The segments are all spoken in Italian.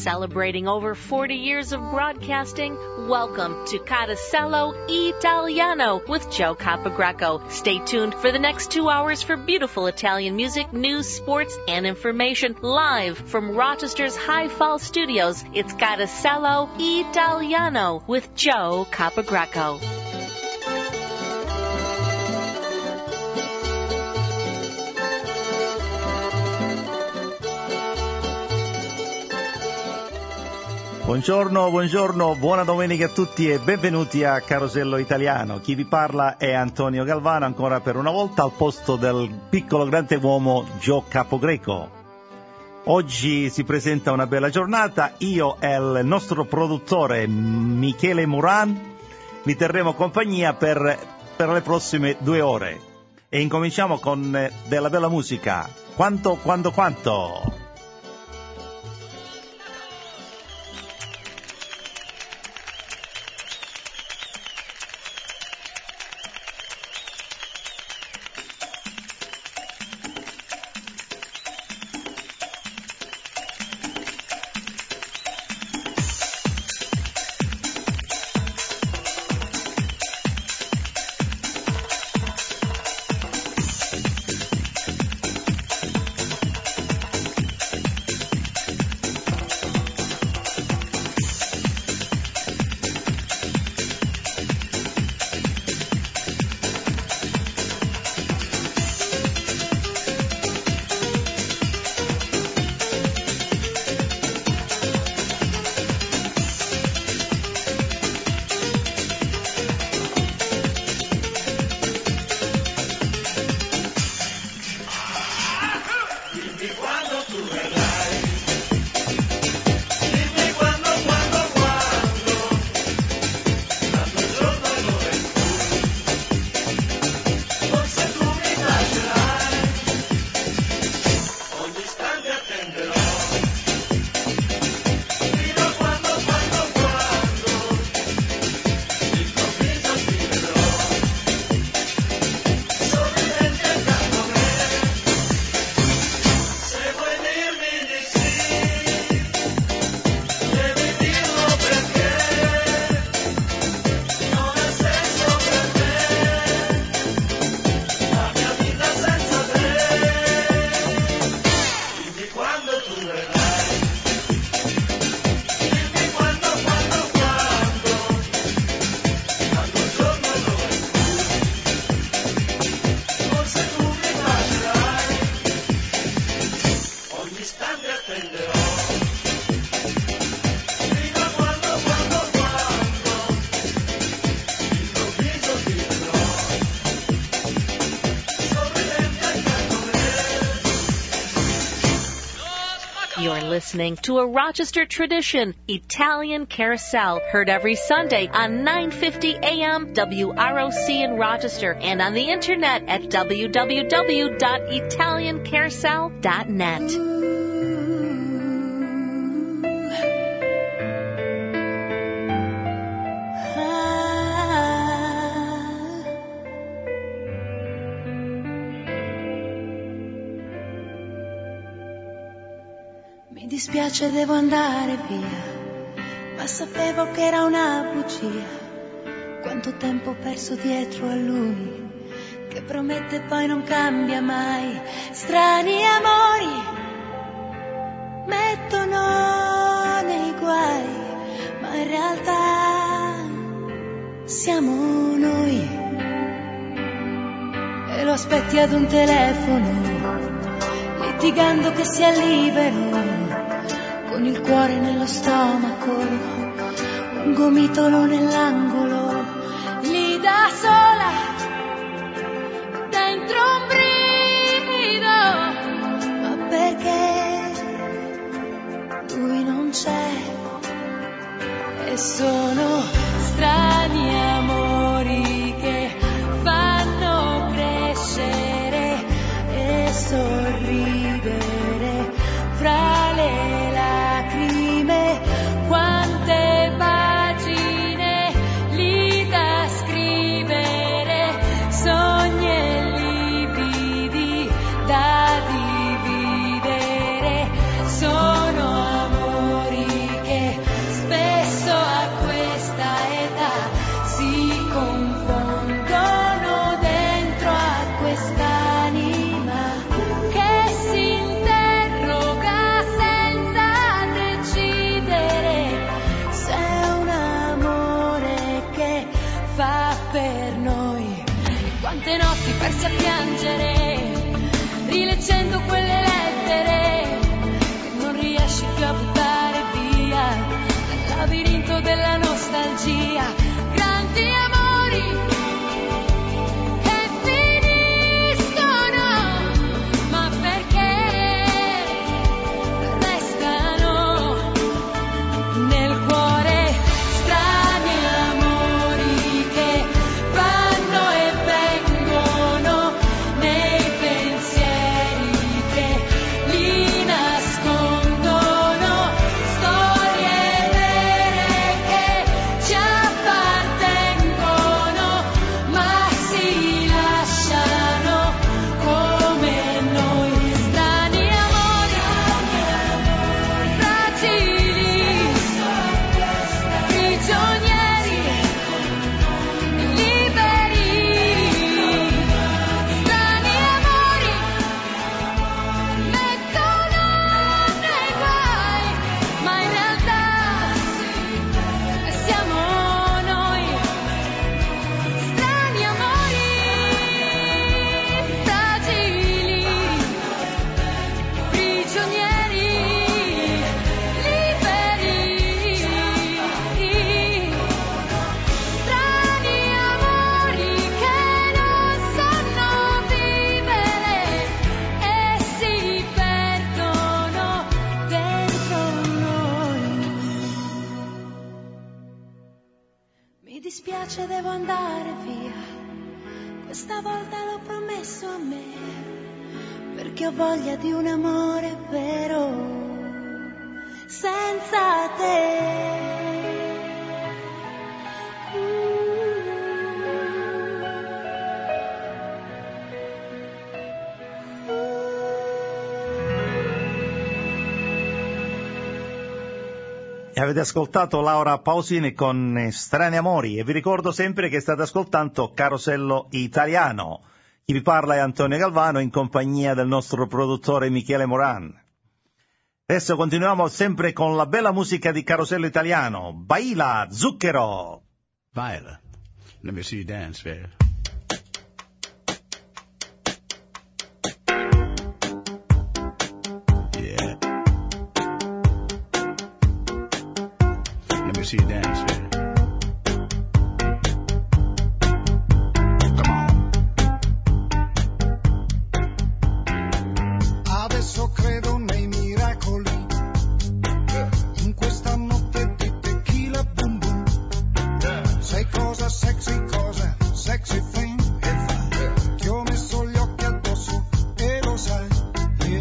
Celebrating over 40 years of broadcasting, welcome to Carosello Italiano with Joe Capogreco. Stay tuned for the next 2 hours for beautiful Italian music, news, sports, and information live from Rochester's High Fall Studios. It's Carosello Italiano with Joe Capogreco. Buongiorno, buona domenica a tutti e benvenuti a Carosello Italiano. Chi vi parla è Antonio Galvano, ancora per una volta al posto del piccolo grande uomo Joe Capogreco. Oggi si presenta una bella giornata, io e il nostro produttore Michele Muran vi terremo compagnia per le prossime 2 ore e incominciamo con della bella musica. Quanto? Listening to a Rochester tradition, Italian Carousel, heard every Sunday on 950 AM WROC in Rochester and on the internet at www.italiancarousel.net. Mi dispiace, devo andare via, ma sapevo che era una bugia. Quanto tempo ho perso dietro a lui, che promette e poi non cambia mai. Strani amori mettono nei guai, ma in realtà siamo noi. E lo aspetti ad un telefono, litigando che sia libero, con il cuore nello stomaco, un gomitolo nell'angolo, lì da sola, dentro un brivido, ma perché lui non c'è, e sono strani amori che fanno crescere e sorridere fra le lacrime. Quante pagine fa per noi. Quante notti perse a piangere, rileggendo quelle lettere che non riesci più a buttare via dal labirinto della nostalgia. Grandi amori che finiscono, ma perché restano nel cuore. Strani amori che vanno e vengono nei pensieri che li nascondono, storie vere che ci appartengono, ma si lasciano come noi. Strani amori, fragili, prigionieri, liberi. Strani amori mettono nei guai, ma in realtà siamo noi. Strani amori, fragili, prigionieri, liberi. Strani amori che non sanno vivere e si perdono dentro noi. Mi dispiace, devo andare via. Questa volta l'ho promesso a me, perché ho voglia di un amore vero senza te. E avete ascoltato Laura Pausini con Strani Amori e vi ricordo sempre che state ascoltando Carosello Italiano. Chi vi parla è Antonio Galvano in compagnia del nostro produttore Michele Moran. Adesso continuiamo sempre con la bella musica di Carosello Italiano. Baila, Zucchero! Viola, let me see you dance, baby. Yeah. Let me see you dance, baby. Come on. Adesso credo nei miracoli, in questa notte di tequila boom boom. Sai cosa sexy thing, ti ho messo gli occhi addosso e lo sai, yeah.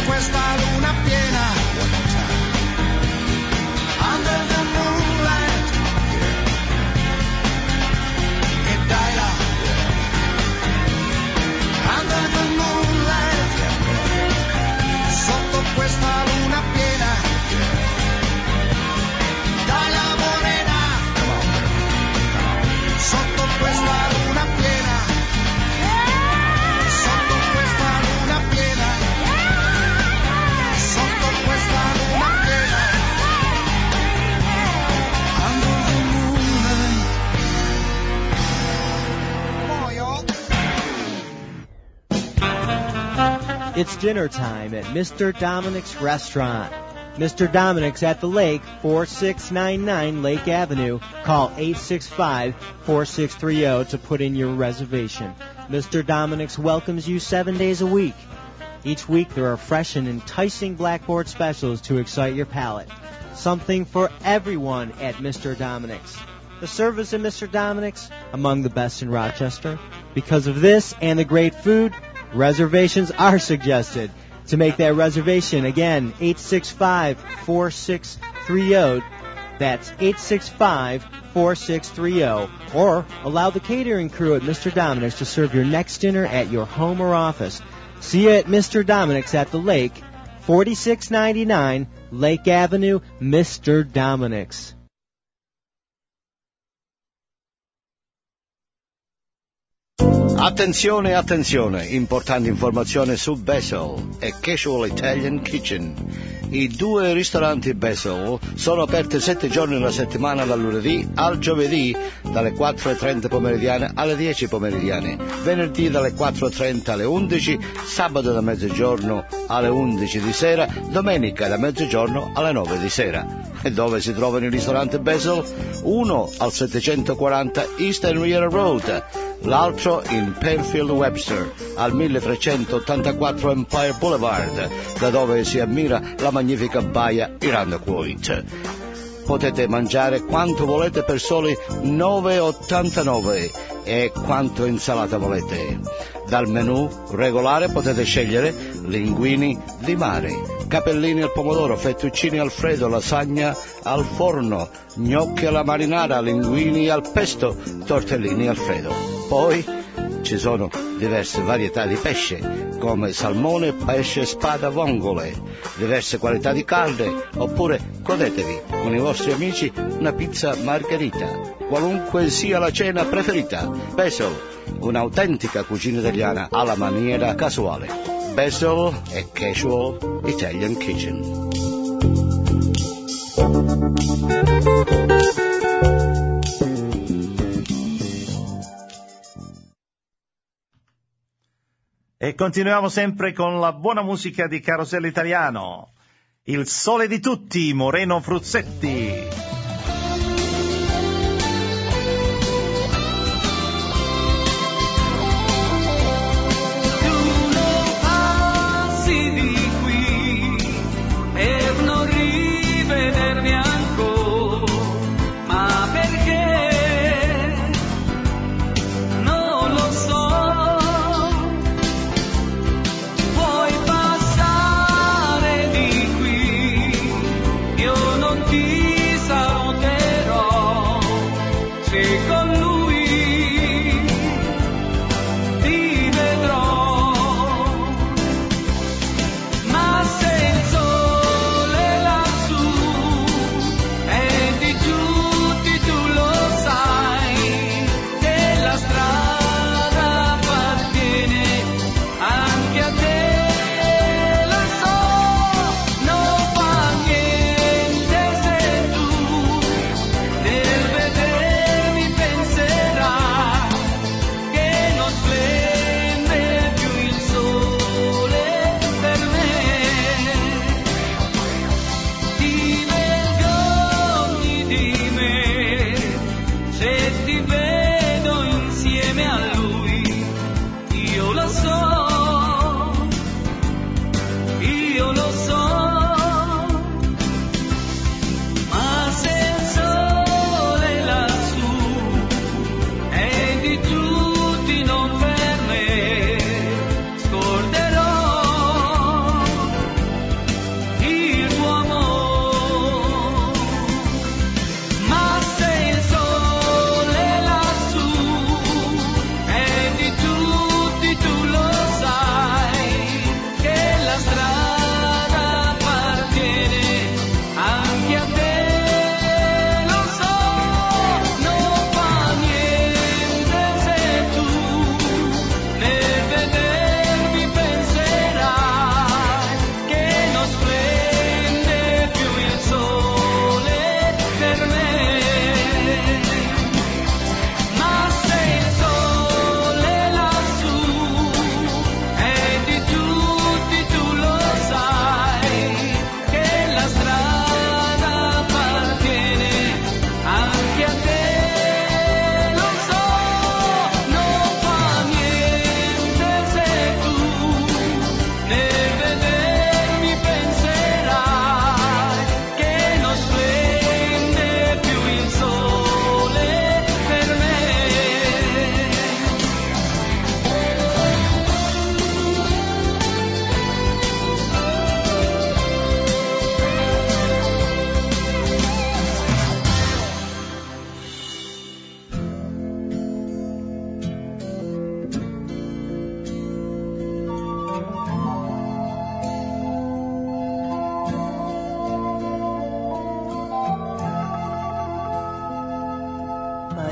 questa luna piena. Under the moonlight. E dai là. Under the moonlight. Sotto questa luna piena. Dai la morena. Sotto questa luna piena. Sotto questa luna piena. Sotto questa luna piena. Under the moonlight. It's dinner time at Mr. Dominic's Restaurant. Mr. Dominic's at the Lake, 4699 Lake Avenue. Call 865-4630 to put in your reservation. Mr. Dominic's welcomes you 7 days a week. Each week there are fresh and enticing blackboard specials to excite your palate. Something for everyone at Mr. Dominic's. The service at Mr. Dominic's, among the best in Rochester. Because of this and the great food, reservations are suggested. To make that reservation, again, 865-4630. That's 865-4630. Or allow the catering crew at Mr. Dominic's to serve your next dinner at your home or office. See you at Mr. Dominic's at the Lake, 4699 Lake Avenue, Mr. Dominic's. Attenzione, attenzione, importante informazione su Basil e Casual Italian Kitchen. I due ristoranti Basil sono aperti 7 giorni alla settimana, dal lunedì al giovedì, dalle 4:30 pomeridiane alle 10 pomeridiane, venerdì dalle 4:30 alle 11, sabato da mezzogiorno alle 11 di sera, domenica da mezzogiorno alle 9 di sera. E dove si trovano i ristoranti Basil? Uno al 740 Eastern Riviera Road, l'altro in Penfield Webster al 1384 Empire Boulevard, da dove si ammira la magnifica baia Irondequoit. Potete mangiare quanto volete per soli $9,89 e quanto insalata volete. Dal menù regolare potete scegliere linguini di mare, capellini al pomodoro, fettuccini al freddo, lasagna al forno, gnocchi alla marinara, linguini al pesto, tortellini al freddo. Poi ci sono diverse varietà di pesce, come salmone, pesce spada, vongole, diverse qualità di carne, oppure godetevi con i vostri amici una pizza margherita, qualunque sia la cena preferita. Basil, un'autentica cucina italiana alla maniera casuale. Basil e Casual Italian Kitchen. E continuiamo sempre con la buona musica di Carosello Italiano. Il sole di tutti, Moreno Fruzzetti.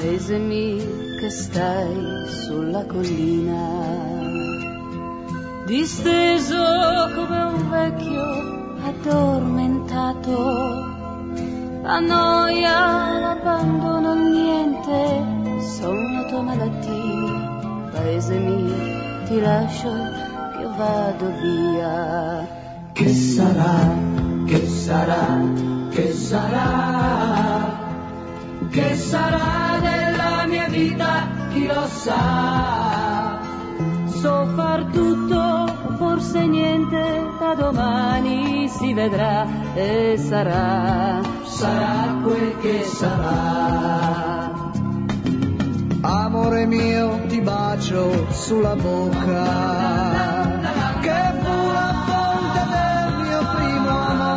paese mio che stai sulla collina, disteso come un vecchio addormentato, la noia, l'abbandono, il niente, sono la tua malattia. Paese mio, ti lascio che vado via. Che sarà, che sarà, che sarà, che sarà della mia vita, chi lo sa. So far tutto, forse niente, da domani si vedrà e sarà, Sarà quel che sarà. Amore mio, ti bacio sulla bocca, che fu la fonte del mio primo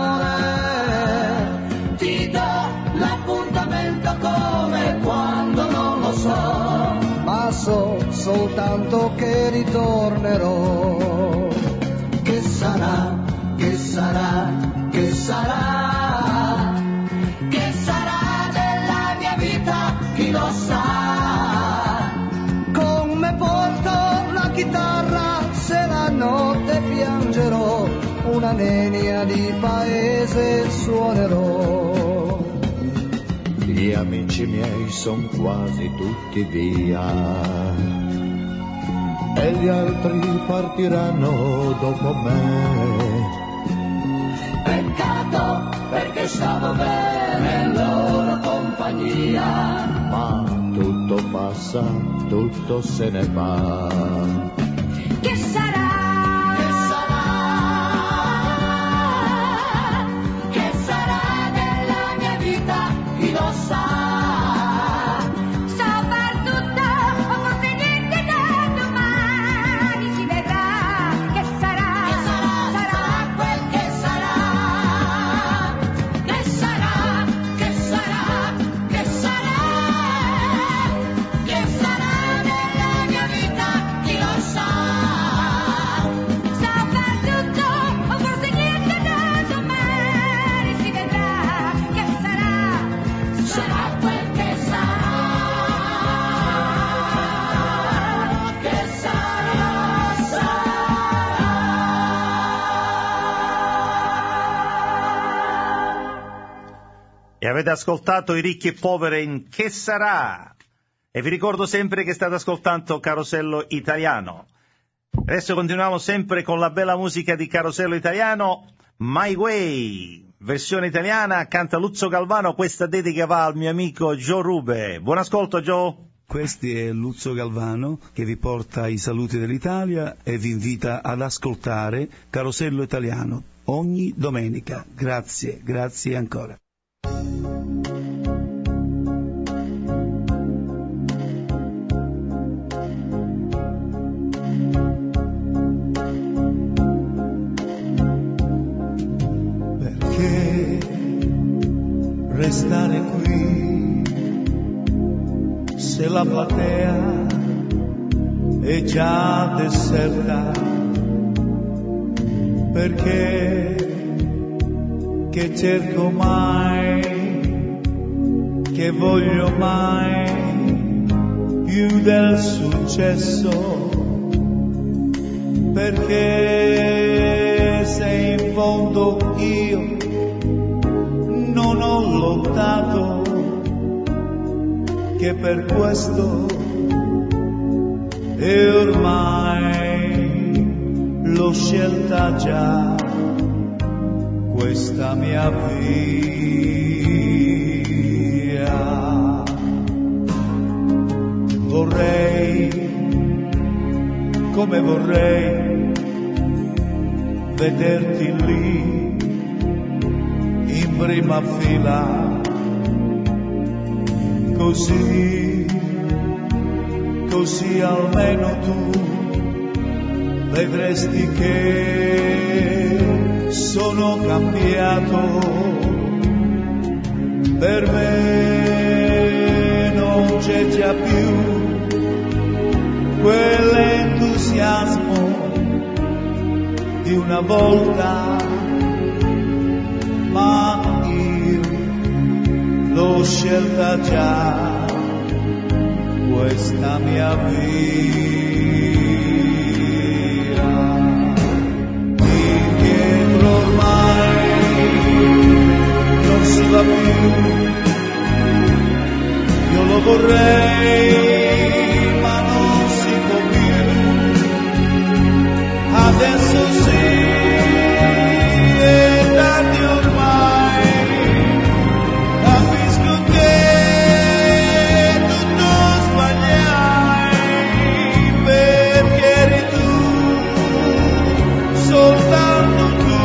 amore. Ti do l'appuntamento come quando non lo so, ma so soltanto che ritornerò. Che sarà, che sarà, che sarà, che sarà della mia vita, chi lo sa. Con me porto la chitarra, se la notte piangerò, una nenia di paese suonerò. Gli amici miei son quasi tutti via e gli altri partiranno dopo me. Peccato, perché stavo bene in loro compagnia. Ma tutto passa, tutto se ne va. che sarà, Che sarà, che sarà della mia vita, chi lo sa. so far tutto, forse niente, da domani si vedrà che sarà, Sarà quel che sarà. Che sarà, che sarà, che sarà, che sarà della mia vita, chi lo sa. so far tutto, forse niente, da domani si vedrà che sarà, Sarà quel che sarà. Che sarà, E avete ascoltato i ricchi e poveri in Che sarà? E vi ricordo sempre che state ascoltando Carosello Italiano. Adesso continuiamo sempre con la bella musica di Carosello Italiano, My Way, versione italiana, canta Luzzo Galvano, questa dedica va al mio amico Joe Rube. Buon ascolto, Joe. Questi è Luzzo Galvano che vi porta i saluti dell'Italia e vi invita ad ascoltare Carosello Italiano ogni domenica. Grazie, grazie ancora. Perché restare qui se la platea è già deserta? Perché che cerco mai, che voglio mai più del successo? Perché se in fondo io non ho lottato, che per questo e ormai l'ho scelta già questa mia via. Vorrei, come vorrei, vederti lì in prima fila, così almeno tu vedresti che sono cambiato. Per me non c'è già più quell'entusiasmo di una volta, ma io l'ho scelta già questa mia vita. Indietro ormai non si va più, io lo vorrei ma non si può più. Adesso sì, è tardi ormai, capisco che tutto sbagliai, perché eri tu, soltanto tu,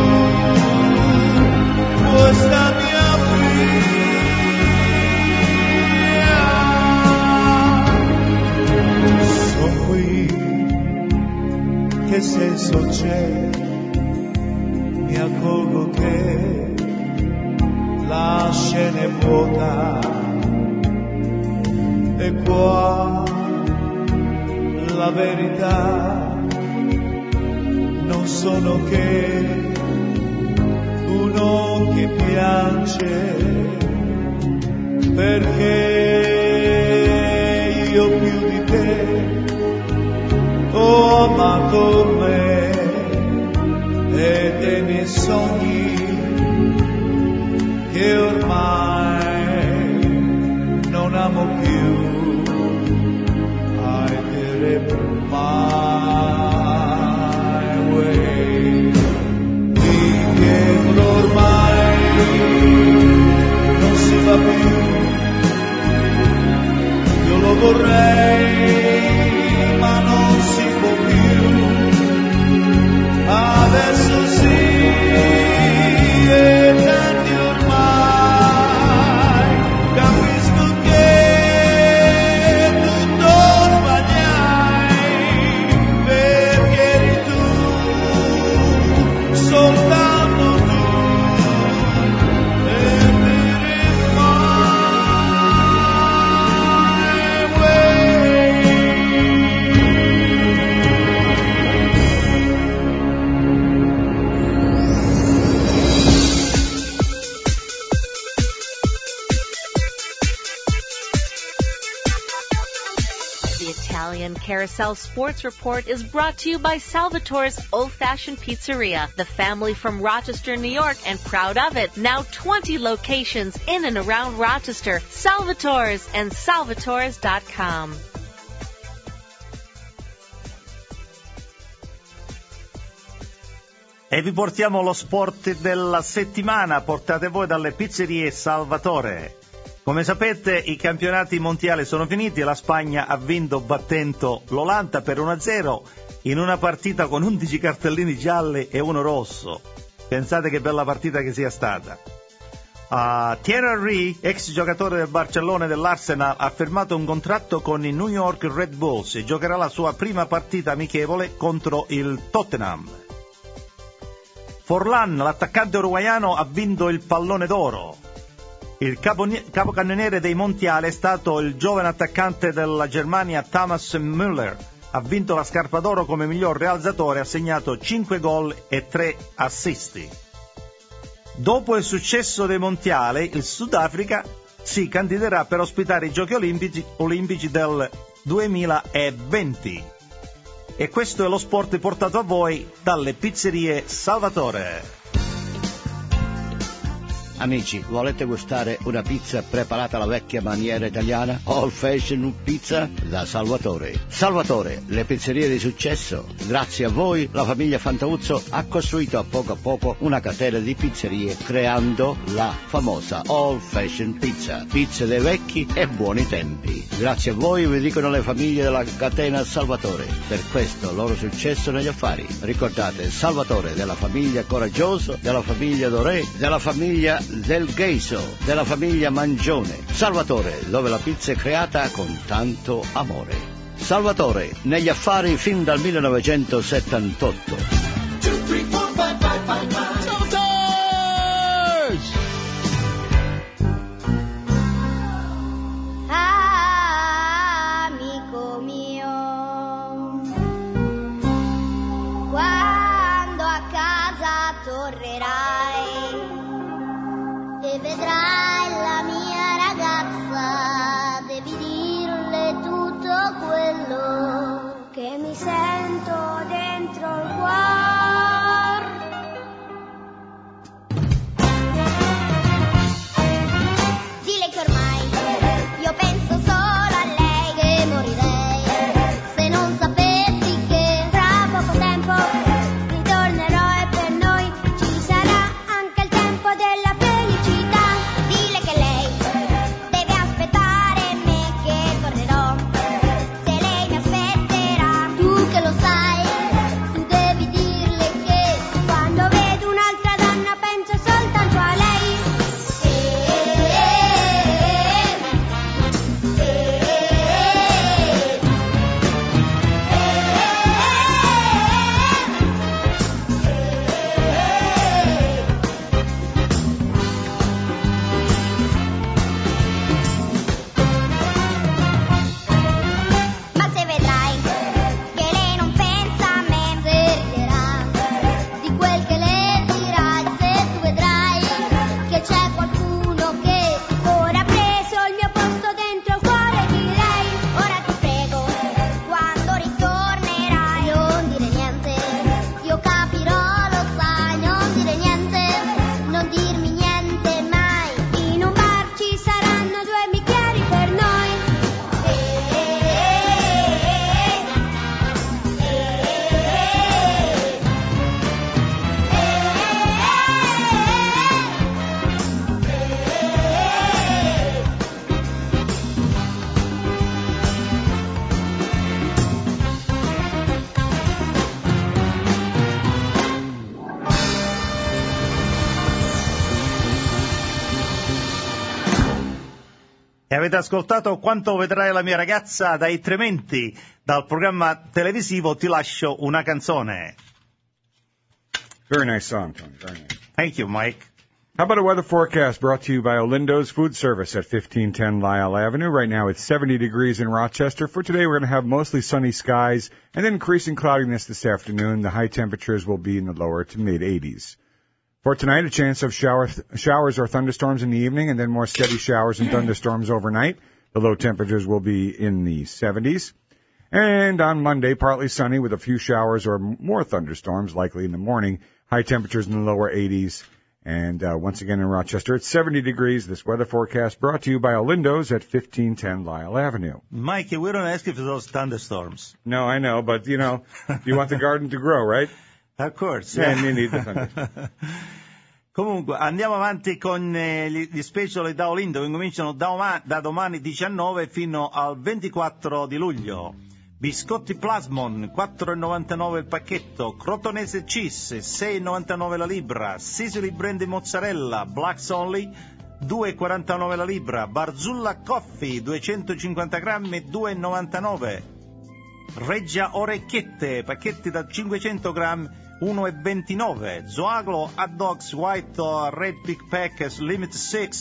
questa mia vita. Sono qui, che senso c'è? Mi accorgo che la scena è vuota e qua la verità non sono che uno che piange, perché io più di te ho amato me e dei miei sogni che ormai non amo più. I did it my way. Indietro ormai non si va più, io lo vorrei ma non si può più. Adesso sì, è tardi ormai, capisco che tutto sbagliai, perché eri tu, soltanto tu, e dire my way. The Italian Carousel Sports Report is brought to you by Salvatore's Old Fashioned Pizzeria, the family from Rochester, New York, and proud of it. Now 20 locations in and around Rochester. Salvatore's and salvatores.com. E vi portiamo lo sport della settimana, portate voi dalle pizzerie Salvatore. Come sapete, i campionati mondiali sono finiti e la Spagna ha vinto battendo l'Olanda per 1-0 in una partita con 11 cartellini gialli e uno rosso. Pensate che bella partita che sia stata. Thierry Henry, ex giocatore del Barcellona e dell'Arsenal, ha firmato un contratto con i New York Red Bulls e giocherà la sua prima partita amichevole contro il Tottenham. Forlan, l'attaccante uruguaiano, ha vinto il pallone d'oro. Il capocannoniere dei mondiali è stato il giovane attaccante della Germania Thomas Müller. Ha vinto la scarpa d'oro come miglior realzatore, ha segnato 5 gol e 3 assist. Dopo il successo dei mondiali, il Sudafrica si candiderà per ospitare i Giochi olimpici del 2020. E questo è lo sport portato a voi dalle pizzerie Salvatore. Amici, volete gustare una pizza preparata alla vecchia maniera italiana? Old Fashion Pizza da Salvatore. Salvatore, le pizzerie di successo. Grazie a voi, la famiglia Fantauzzo ha costruito a poco una catena di pizzerie creando la famosa Old Fashion Pizza. Pizze dei vecchi e buoni tempi. Grazie a voi, vi dicono le famiglie della catena Salvatore. Per questo loro successo negli affari. Ricordate, Salvatore della famiglia Coraggioso, della famiglia Doré, della famiglia Del Geiso, della famiglia Mangione. Salvatore, dove la pizza è creata con tanto amore. Salvatore, negli affari fin dal 1978. 2, 3, 4, 5, 5, 5. Amico mio, quando a casa tornerai e vedrai la mia ragazza, devi dirle tutto E avete ascoltato Quanto vedrai la mia ragazza dai Trementi, dal programma televisivo Ti lascio una canzone. Very nice song, Tony. Very nice. Thank you, Mike. How about a weather forecast brought to you by Olindo's Food Service at 1510 Lyle Avenue. Right now it's 70 degrees in Rochester. For today we're going to have mostly sunny skies and then increasing cloudiness this afternoon. The high temperatures will be in the lower to mid 80s. For tonight, a chance of showers or thunderstorms in the evening and then more steady showers and thunderstorms overnight. The low temperatures will be in the 70s. And on Monday, partly sunny with a few showers or more thunderstorms likely in the morning. High temperatures in the lower 80s. And once again in Rochester, it's 70 degrees. This weather forecast brought to you by Olindo's at 1510 Lyle Avenue. Mike, we don't ask you for those thunderstorms. No, I know, but, you want the garden to grow, right? Of course. Yeah, you need the thunder. Comunque, andiamo avanti con gli special da Olindo, che incominciano da domani 19 fino al 24 di luglio. Biscotti Plasmon, 4,99 il pacchetto. Crotonese Cheese, 6,99 la libra. Sicily Brandy Mozzarella, Blacks Only, 2,49 la libra. Barzulla Coffee, 250 grammi, 2,99. Reggia Orecchiette, pacchetti da 500 grammi, 1,29. Zoaglo Hot Dogs White Red Pig Packers Limit 6,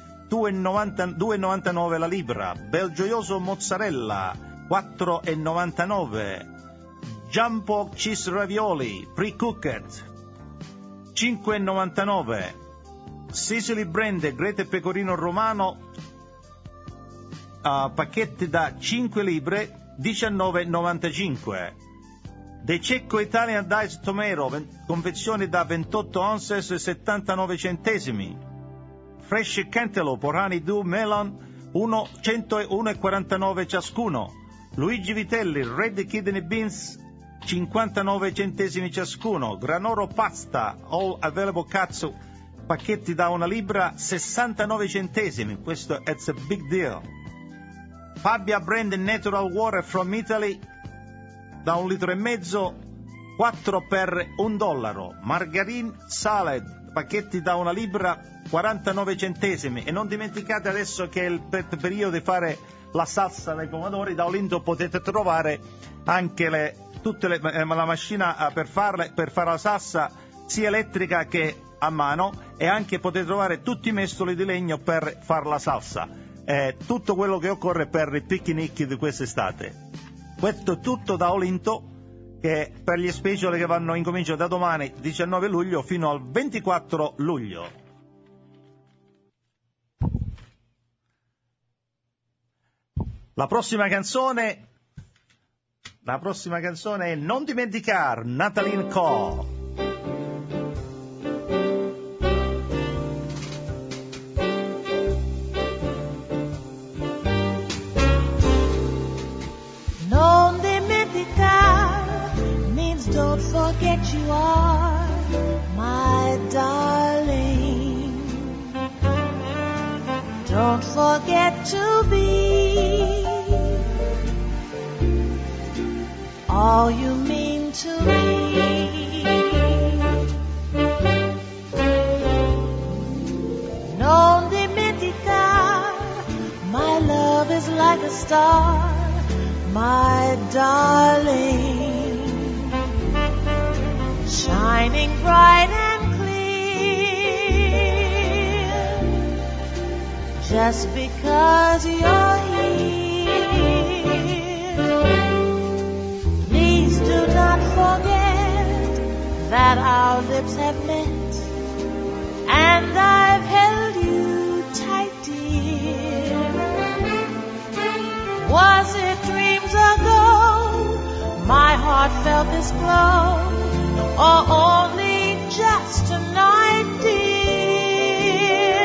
2,99 la libra. Belgioioso Mozzarella, 4,99. Jumbo Cheese Ravioli Pre-Cooked, 5,99. Sicily Brand Grete Pecorino Romano, pacchetti da 5 libre, 19,95. De Cecco Italian Diced Tomato, confezioni da 28 ounces, 79 centesimi. Fresh Cantaloupe Honeydew Melon, 101,49 ciascuno. Luigi Vitelli Red Kidney Beans, 59 centesimi ciascuno. Granoro Pasta All Available Cuts, pacchetti da 1 libra, 69 centesimi. Questo è a big deal. Fabia Brand Natural Water from Italy, da 1,5 litri, 4 per $1. Margarine Salad, pacchetti da 1 libra, 49 centesimi. E non dimenticate adesso che è il periodo di fare la salsa dei pomodori. Da Olindo potete trovare anche la macchina per fare la salsa, sia elettrica che a mano, e anche potete trovare tutti i mestoli di legno per fare la salsa. Tutto quello che occorre per i picnic di quest'estate. Questo è tutto da Olinto, che per gli special che incominciano da domani 19 luglio fino al 24 luglio. La prossima canzone è Non dimenticar, Natalie Cole. Non dimenticar means don't forget you are my darling. Don't forget to be all you mean to me. Non dimenticar, my love is like a star, my darling, shining bright and clear, just because you're here. Please do not forget that our lips have met, and I've held you tight, dear. Was it dreams ago my heart felt this glow, or only just tonight, dear?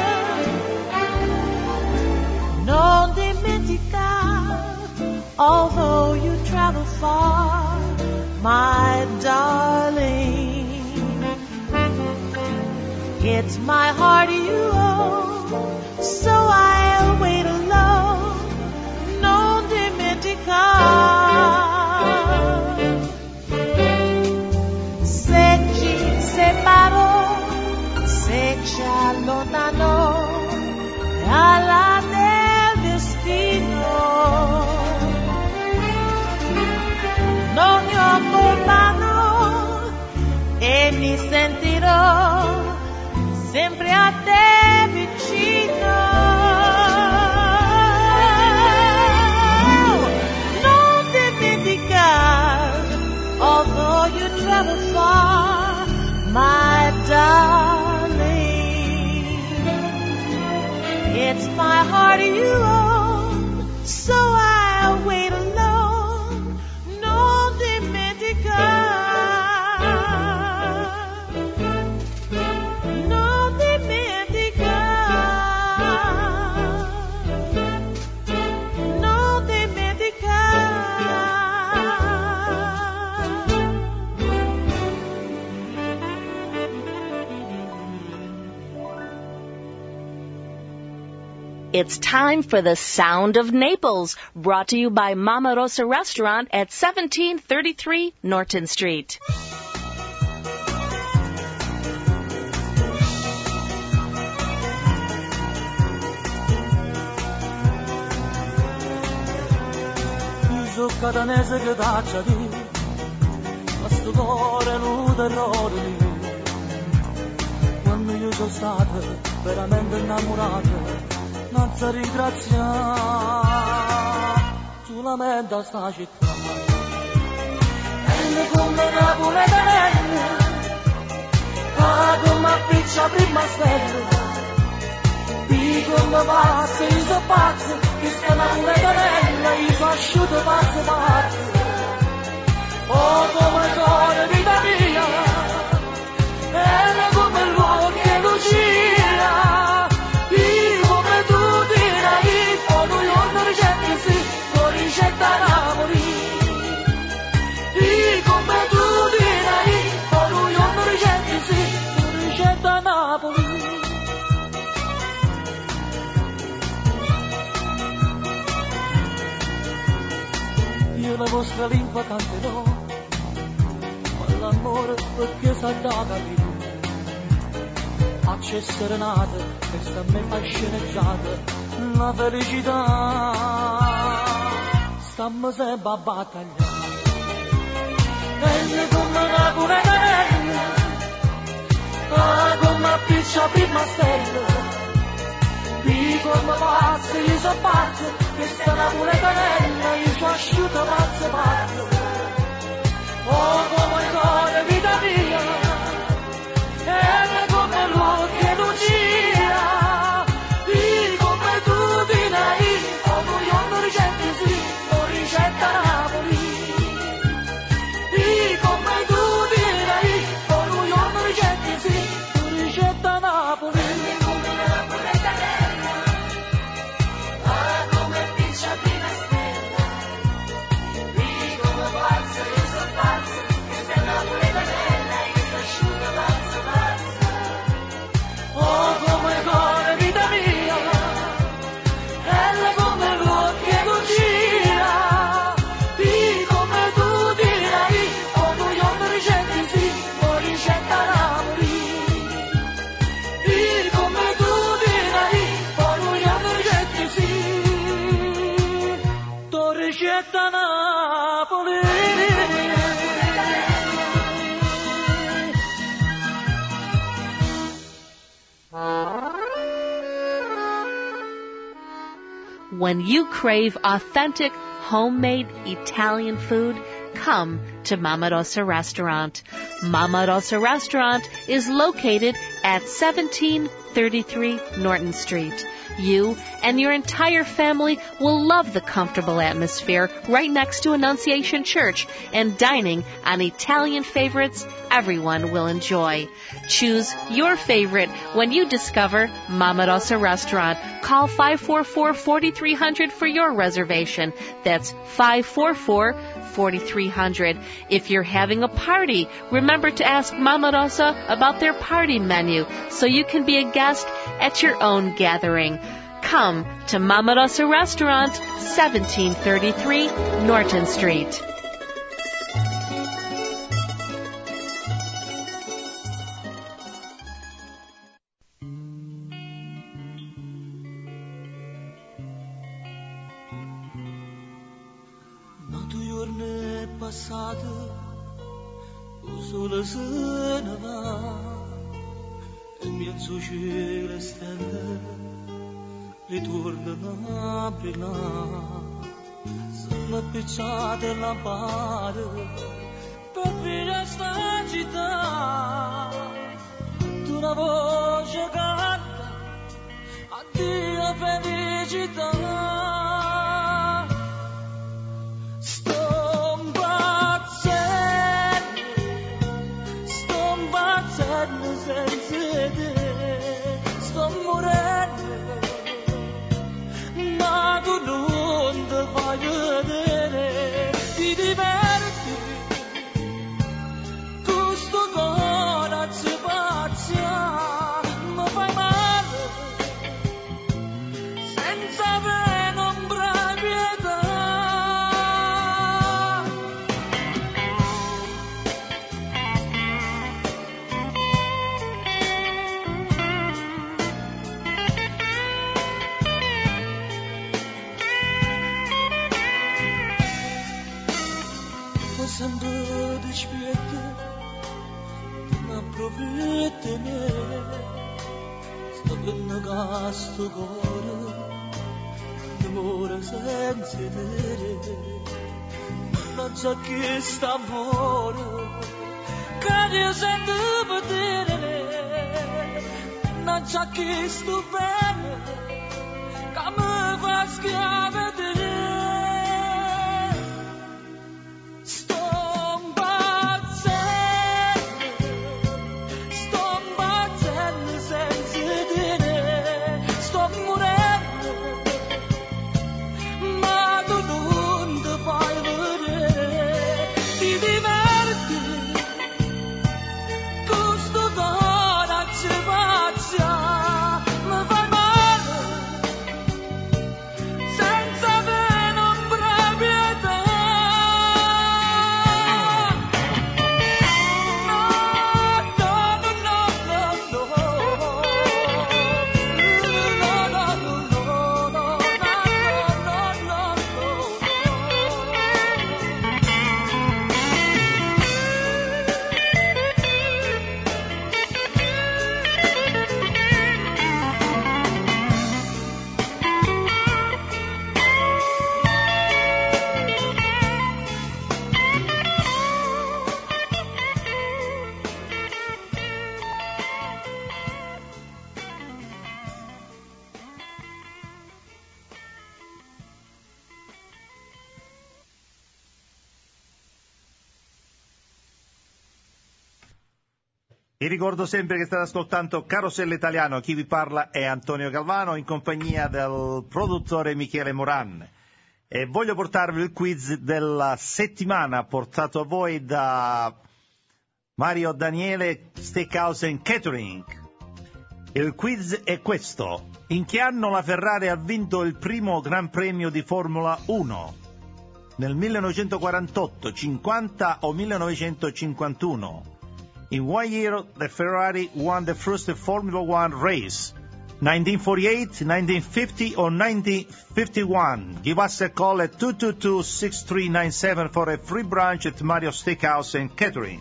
Non dimenticar, although you travel far, my darling, it's my heart you owe, so I'll wait alone. Non dimenticar, se ci separò, se ci allontanò dalla terra, my darling. It's my heart you own, so I'll wait alone. Non dimenticare. It's time for the Sound of Naples, brought to you by Mama Rosa Restaurant at 1733 Norton Street. Io catanese che taccia di, ma sto cuore non terrore di. Quando io sono stata veramente innamorata, non si ringrazia solamente a sta città. E come napoletana, come a piccia prima stella, qui come pazzo, io sono pazzo, che sta napoletana, io sono asciutto pazzo pazzo. Oh come cuore vita mia, e come il luogo che lucia. Ricetta Napoli, e come tu dirai, oh lui non ricetti sì, ricetta Napoli. Io la vostra lingua canterò, ma l'amore perché sa da capire. Facce serenate, questa a me fa sceneggiata, la felicità. Stiamo sempre a battagliare. E come napoletana, come a piccia prima stella, qui come pazzo, io sono pazzo, questa napoletana, io sono asciutto pazzo pazzo. Oh come il cuore vita mia, e come l'uomo che non gira, qui come tu dirai, oh lui non ricetti sì. Ricetta Napoli, e come tu dirai, oh lui non ricetti sì, ricetta Napoli. E come napoletana, come piccia prima stella, qui come pazzo, io sono pazzo, che sei napoletana, io sono asciutto pazzo pazzo. Oh come il cuore vita mia, e come l'uomo che non gira. When you crave authentic, homemade Italian food, come to Mama Rosa Restaurant. Mama Rosa Restaurant is located at 1733 Norton Street. You and your entire family will love the comfortable atmosphere right next to Annunciation Church and dining on Italian favorites everyone will enjoy. Choose your favorite when you discover Mama Rosa Restaurant. Call 544-4300 for your reservation. That's 544-4300. If you're having a party, remember to ask Mama Rosa about their party menu so you can be a guest at your own gathering. Come to Mama Rosa Restaurant, 1733 Norton Street. il sole se ne va e in mezzo cielo e stelle ritornano a brillare, sono appicciate lampade per brillare sta città. una voce canta, addio felicità. Sto impazzendo senza te, sto morendo, ma tu non ti fai vedere, ti diverti, tu sto corazzo pazza, mi fai male, senza pena ombra pietà. Sempre despierta, ma proprio te ne sto bene casto cuore, d'amore senza vedere, non c'è chi sta fuori, che io sento vedere, non c'è chi sta bene, che mi fa schiava di te. Vi ricordo sempre che state ascoltando Carosello Italiano, chi vi parla è Antonio Galvano in compagnia del produttore Michele Moran e voglio portarvi il quiz della settimana portato a voi da Mario Daniele Steakhouse and Catering. Il quiz è questo: in che anno la Ferrari ha vinto il primo Gran Premio di Formula 1? Nel 1948, 50 o 1951? In what year the Ferrari won the first Formula One race? 1948, 1950 or 1951? Give us a call at 222-6397 for a free brunch at Mario Steakhouse and Catering.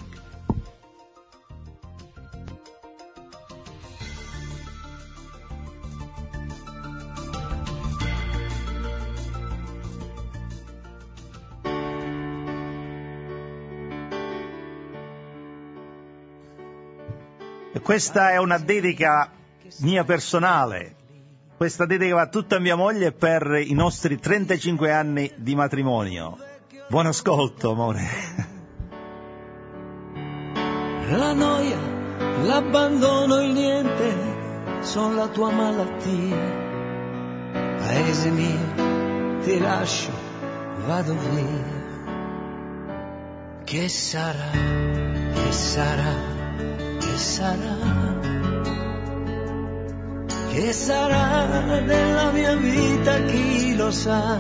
Questa è una dedica mia personale, questa dedica va a tutta mia moglie per i nostri 35 anni di matrimonio. Buon ascolto, amore. La noia, l'abbandono, il niente, sono la tua malattia. Paese mio, ti lascio, vado via. Che sarà, che sarà? Che sarà? Che sarà della mia vita, chi lo sa?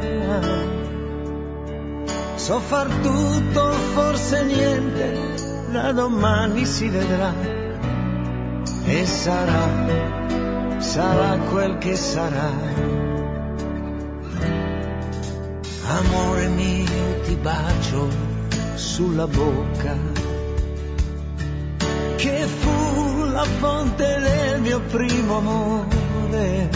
So far tutto, forse niente, da domani si vedrà. E sarà, sarà quel che sarà. Amore mio, ti bacio sulla bocca, che fu la fonte del mio primo amore.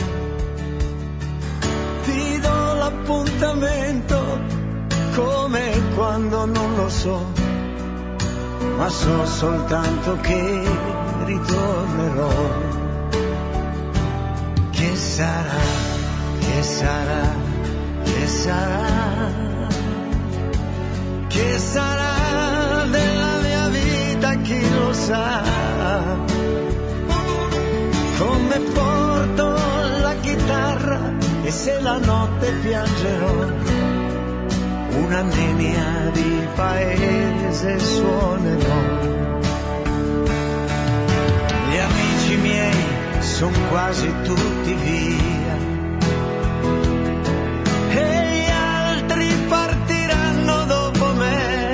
Ti do l'appuntamento come quando non lo so, ma so soltanto che ritornerò. e porto la chitarra e se la notte piangerò una nenia di paese suonerò. Gli amici miei son quasi tutti via e gli altri partiranno dopo me.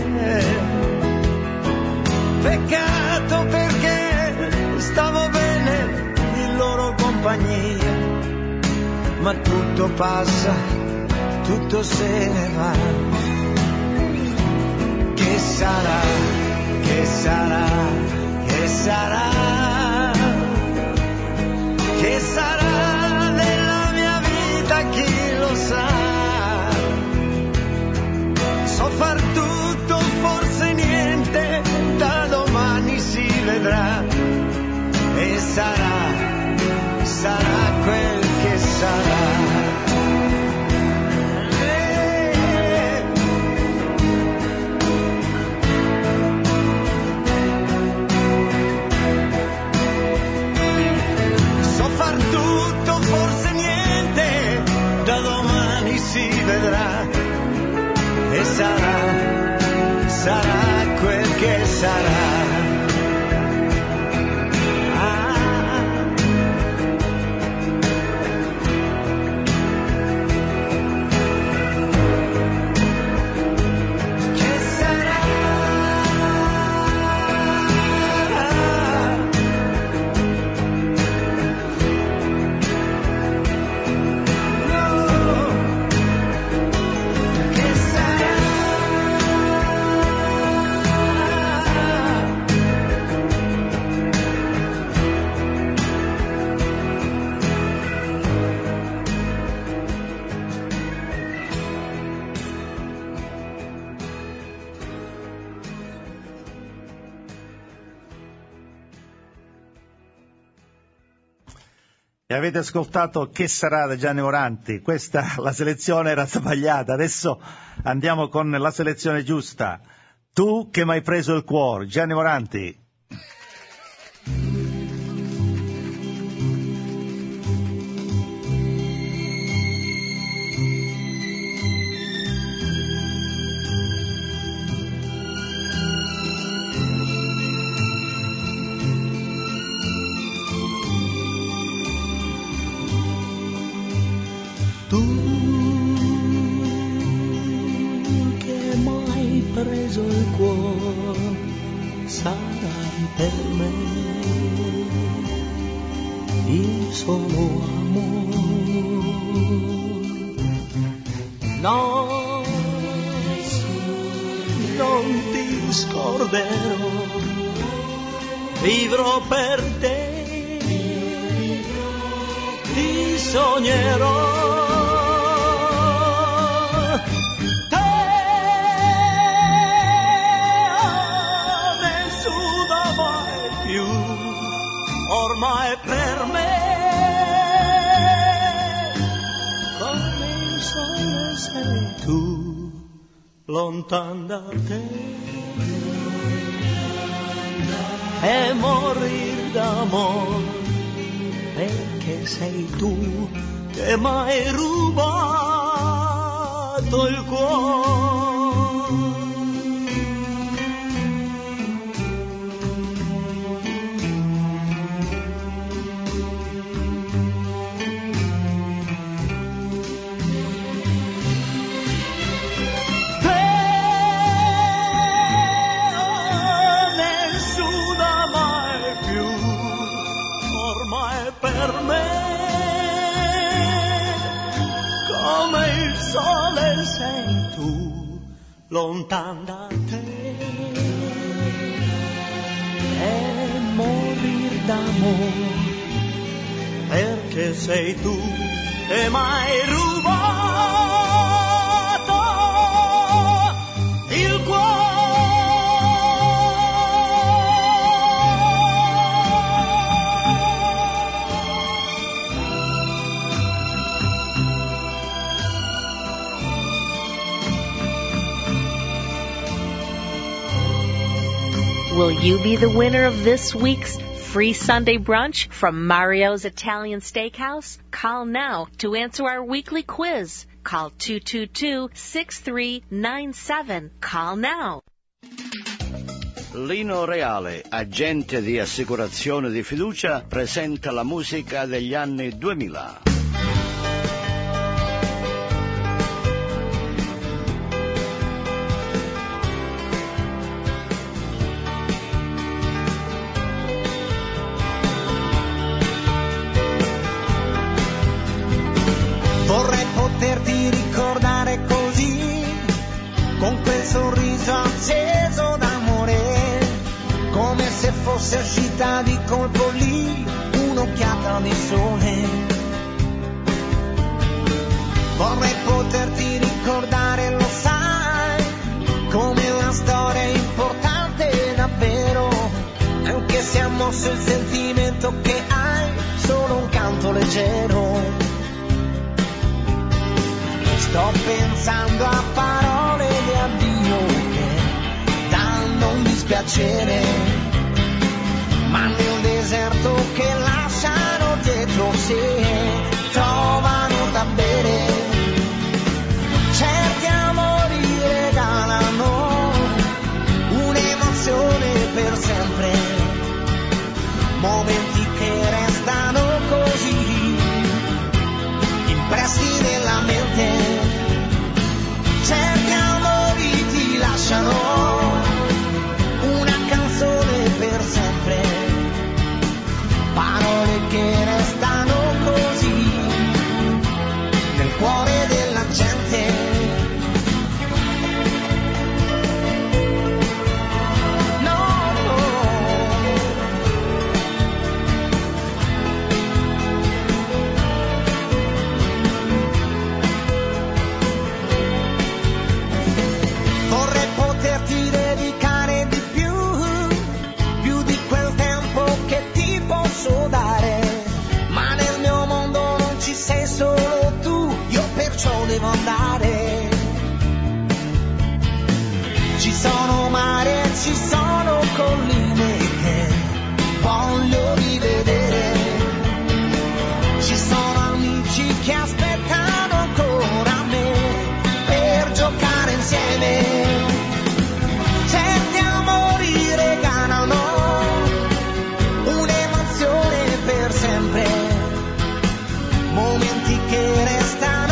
Peccato perché stavo bene in loro compagnia, ma tutto passa, tutto se ne va. Che sarà, che sarà, che sarà, che sarà della mia vita, chi lo sa. So far tutto, forse niente, da domani si vedrà. E sarà, sarà quel che sarà. E sarà, sarà quel che sarà. E avete ascoltato Che sarà da Gianni Moranti. Questa, la selezione era sbagliata, adesso andiamo con la selezione giusta. Tu che m'hai preso il cuore, Gianni Moranti. Preso il cuore, sarai per me il solo amore. No, non ti scorderò, vivrò per te, ti sognerò. Ormai per me, come il sole sei tu, lontan da te, e morir d'amor, perché sei tu che m'hai rubato il cuore. Per me, come il sole sei tu, lontan da te, e morir d'amore, perché sei tu che m'hai rubato il cuore. Will you be the winner of this week's Free Sunday brunch from Mario's Italian Steakhouse? Call now to answer our weekly quiz. Call 222-6397. Call now. Lino Reale, agente di assicurazione di fiducia, presenta la musica degli anni 2000. Vorrei poterti ricordare così, con quel sorriso acceso d'amore, come se fosse uscita di colpo lì un'occhiata di sole. Vorrei poterti ricordare, lo sai, come una storia importante davvero, anche se ha mosso il sentimento che hai, solo un canto leggero. Sto pensando a parole di addio che danno un dispiacere, ma nel deserto che lasciano dietro sé trovano da bere. Certi amori regalano un'emozione per sempre, momenti che restano così impressi nella mente. Certi amori ti lasciano una canzone per sempre, parole che restano così nel cuore della gente. Devo andare. Ci sono mari, ci sono colline che voglio rivedere. Ci sono amici che aspettano ancora me per giocare insieme. Certi amori regalano un'emozione per sempre, momenti che restano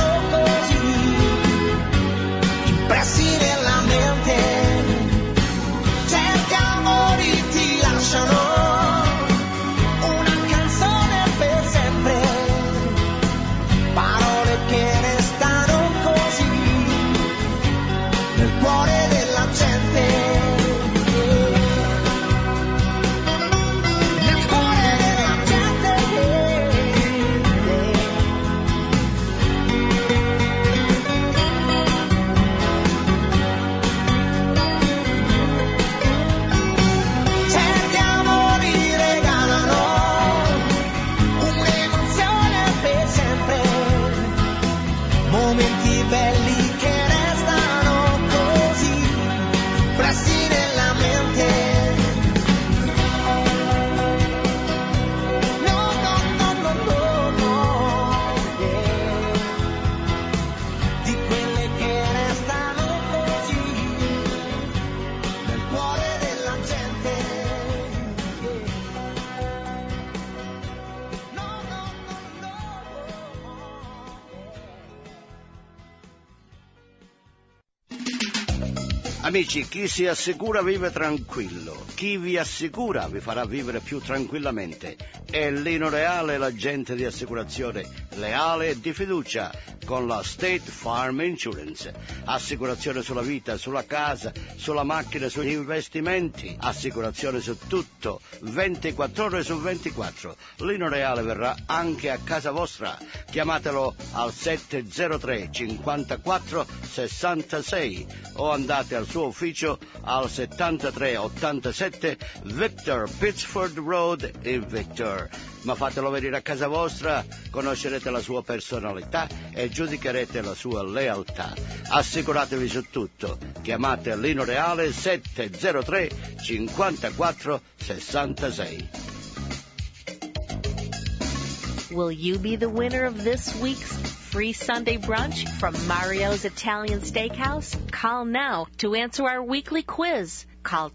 impressi nella mente. Certi amori ti lasciano una canzone per sempre, parole che restano così nel cuore della gente. Nel cuore della gente. Momenti belli che restano così impressi nella mente. No, no, no, no, no, no, yeah. Di quelle che restano così nel cuore della gente, yeah. No, no, no, no. Amici, chi si assicura vive tranquillo, chi vi assicura vi farà vivere più tranquillamente. È Lino Reale, l'agente di assicurazione leale e di fiducia con la State Farm Insurance. Assicurazione sulla vita, sulla casa, sulla macchina, sugli investimenti, assicurazione su tutto, 24 ore su 24. Lino Reale verrà anche a casa vostra. Chiamatelo al 703 54 66 o andate al suo ufficio al 7387 Victor Pittsford Road in Victor. Ma fatelo venire a casa vostra, conoscerete la sua personalità e giudicherete la sua lealtà. Assicuratevi su tutto. Chiamate Lino Reale 703 54 66. Will you be the winner of this week's free Sunday brunch from Mario's Italian Steakhouse? Call now to answer our weekly quiz. Call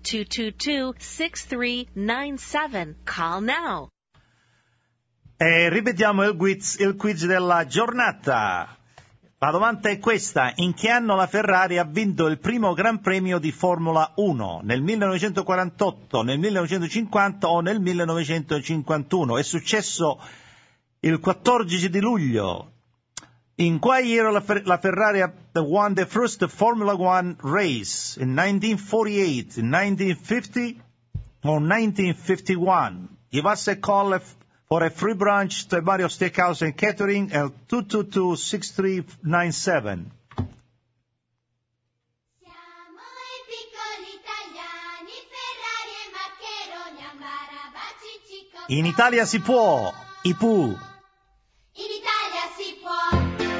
222-6397. Call now. E ripetiamo il quiz della giornata. La domanda è questa: in che anno la Ferrari ha vinto il primo Gran Premio di Formula 1? Nel 1948, nel 1950 o nel 1951? È successo il 14 di luglio. In quale year la Ferrari won the first Formula 1 race? In 1948, in 1950 or 1951? Give us a call for a free brunch to Mario Steakhouse and Catering at 222-6397. In Italia si può, IPU. In Italia si può.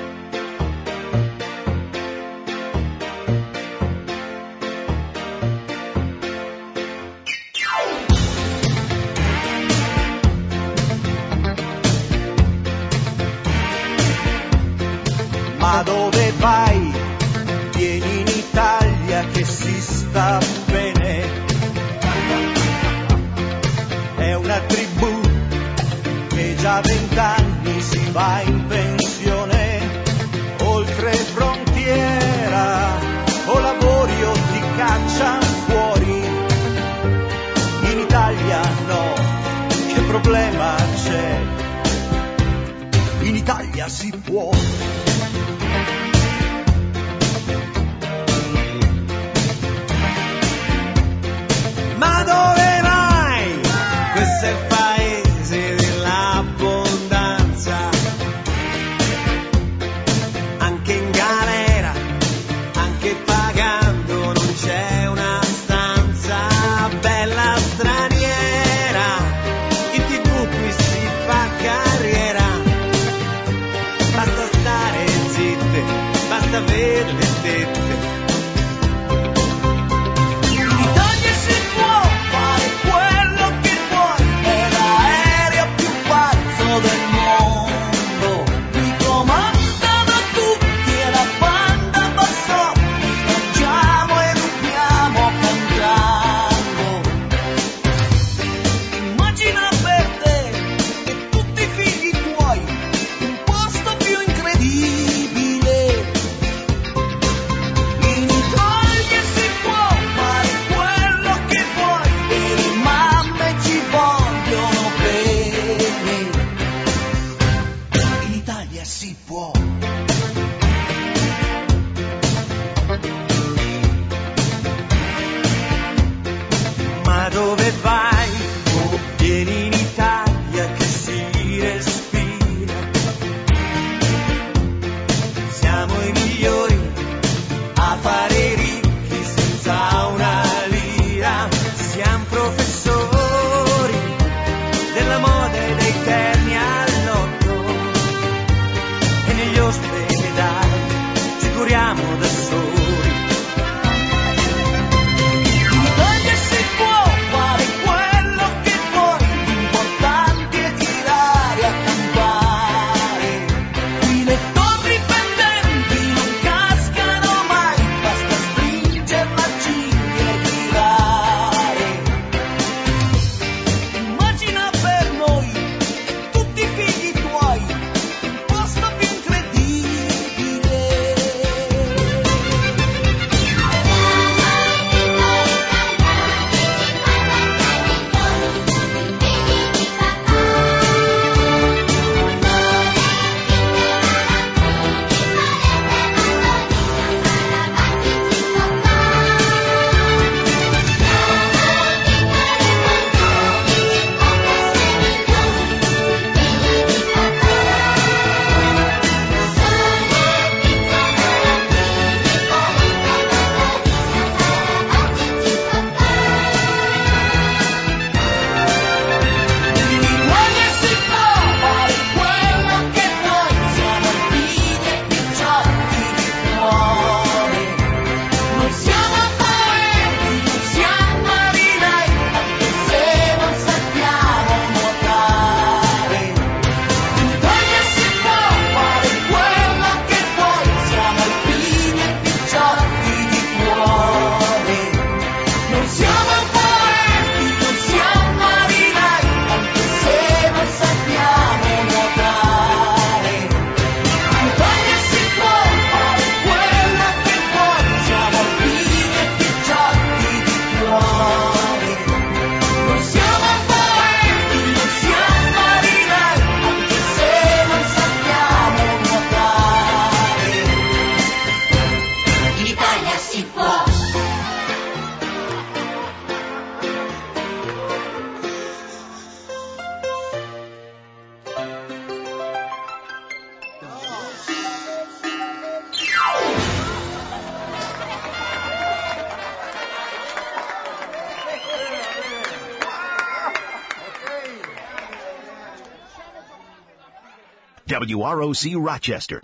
Ma dove vai? Vieni in Italia che si sta bene. È una tribù che già 20 anni si va in pensione. Oltre frontiera o lavori o ti cacciano fuori. In Italia no, che problema c'è? In Italia si può. Ma dove vai? Questo è il paese dell'abbondanza. Anche in galera, anche pagando, non c'è una stanza. Bella straniera, in TV qui si fa carriera. Basta stare zitte, basta avere le tette. In Italia si può fare quello che vuoi, e l'aereo WROC Rochester.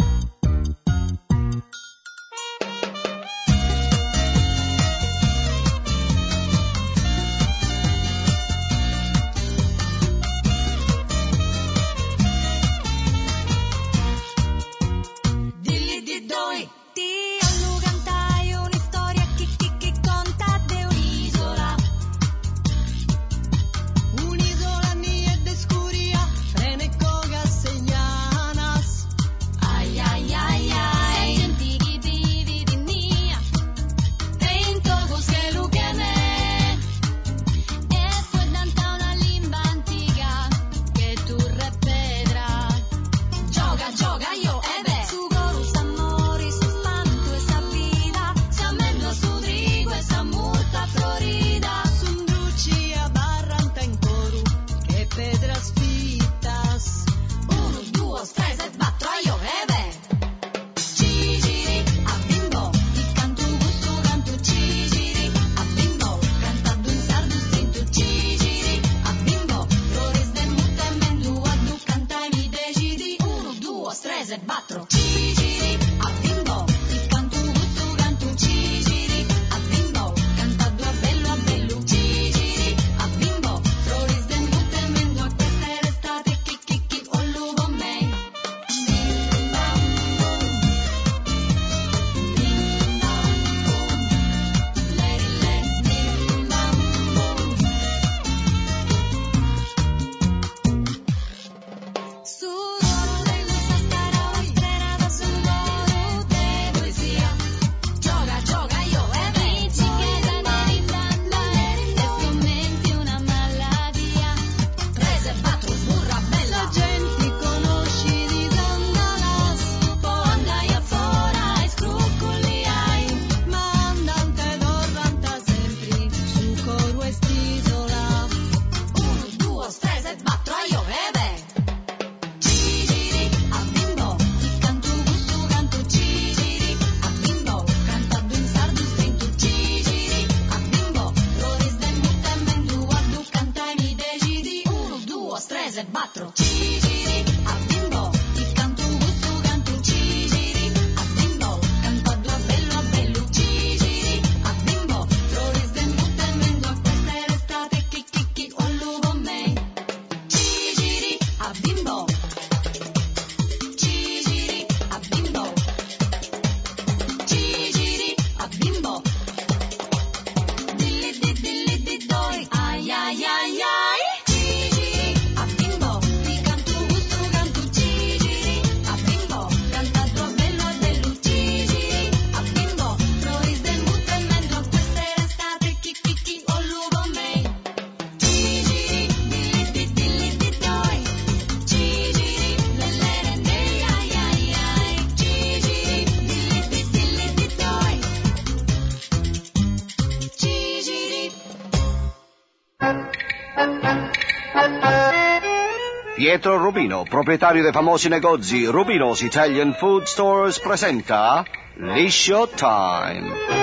Pietro Rubino, proprietario dei famosi negozi Rubino's Italian Food Stores, presenta Liscio Time.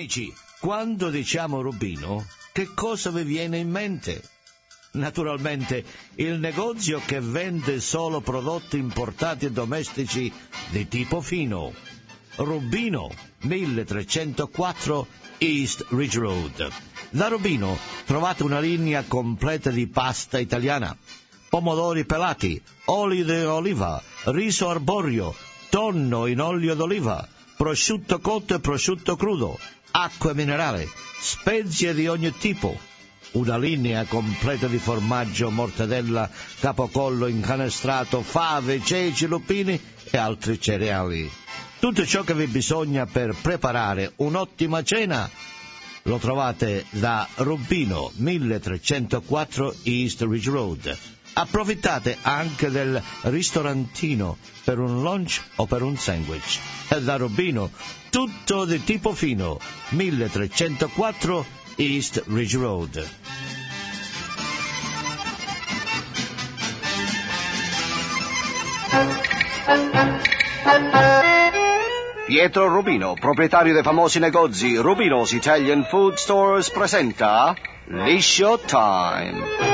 Amici, quando diciamo Rubino, che cosa vi viene in mente? Naturalmente, il negozio che vende solo prodotti importati e domestici di tipo fino. Rubino, 1304 East Ridge Road. Da Rubino trovate una linea completa di pasta italiana, pomodori pelati, oli di oliva, riso arborio, tonno in olio d'oliva, prosciutto cotto e prosciutto crudo, acqua minerale, spezie di ogni tipo, una linea completa di formaggio, mortadella, capocollo incanestrato, fave, ceci, lupini e altri cereali. Tutto ciò che vi bisogna per preparare un'ottima cena lo trovate da Rubino, 1304 East Ridge Road. Approfittate anche del ristorantino per un lunch o per un sandwich. E da Rubino, tutto di tipo fino, 1304 East Ridge Road. Pietro Rubino, proprietario dei famosi negozi Rubino's Italian Food Stores, presenta Liscio Time.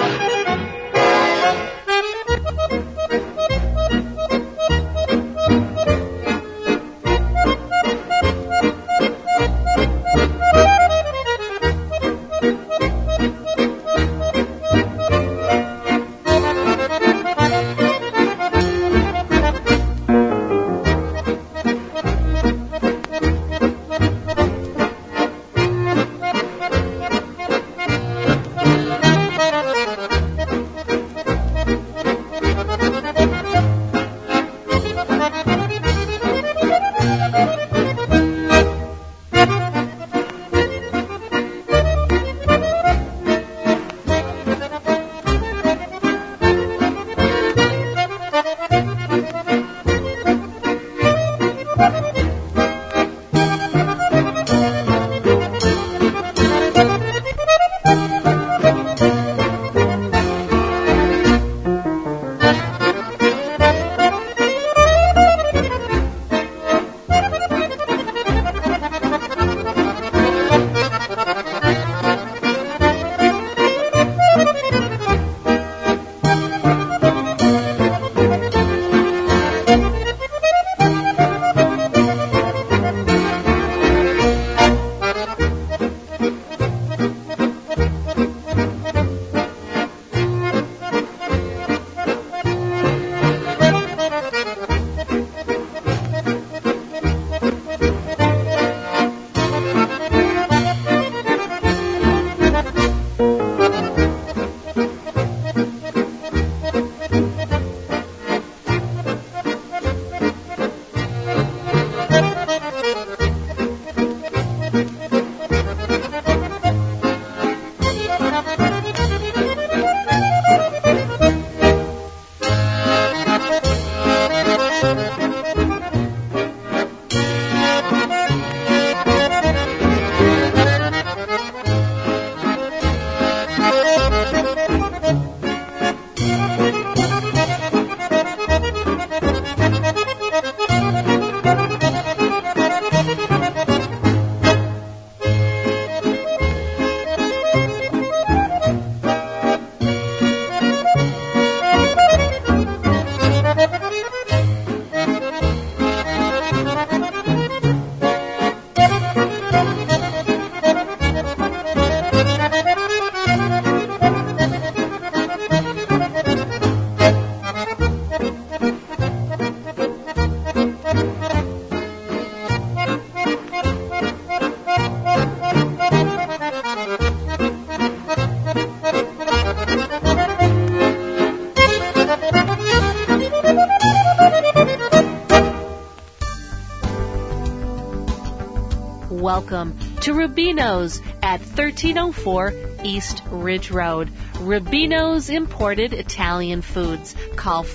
Welcome to Rubino's at 1304 East Ridge Road. Rubino's Imported Italian Foods. Call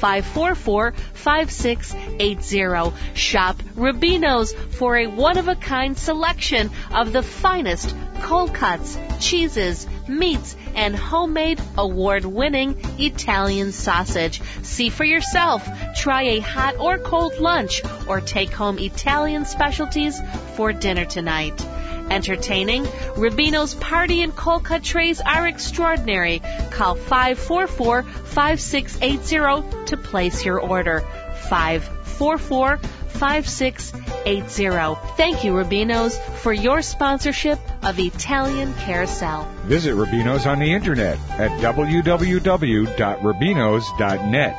544-5680. Shop Rubino's for a one-of-a-kind selection of the finest cold cuts, cheeses, meats, and homemade award-winning Italian sausage. See for yourself. Try a hot or cold lunch or take home Italian specialties for dinner tonight. Entertaining, Rubino's party and cold cut trays are extraordinary. Call 544-5680 to place your order. 544-5680. Thank you, Rubino's, for your sponsorship of Italian Carousel. Visit Rubino's on the internet at www.rubinos.net.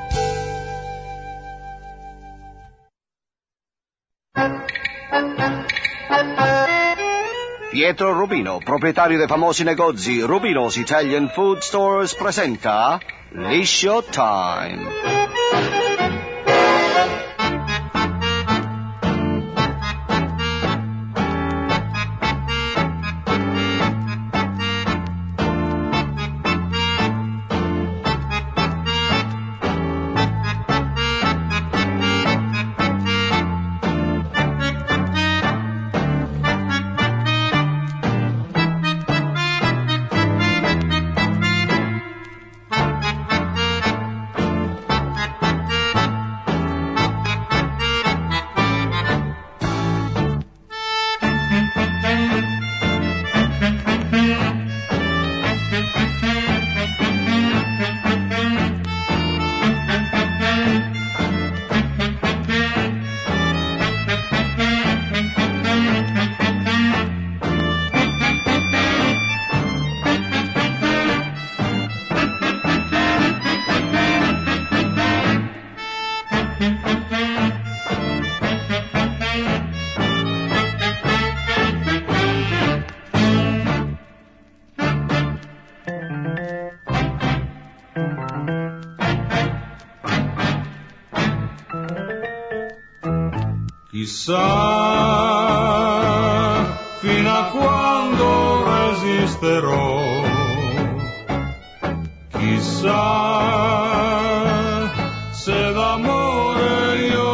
Pietro Rubino, proprietario dei famosi negozi Rubino's Italian Food Stores, presenta Liscio Time. Chissà fino a quando resisterò, chissà se d'amore io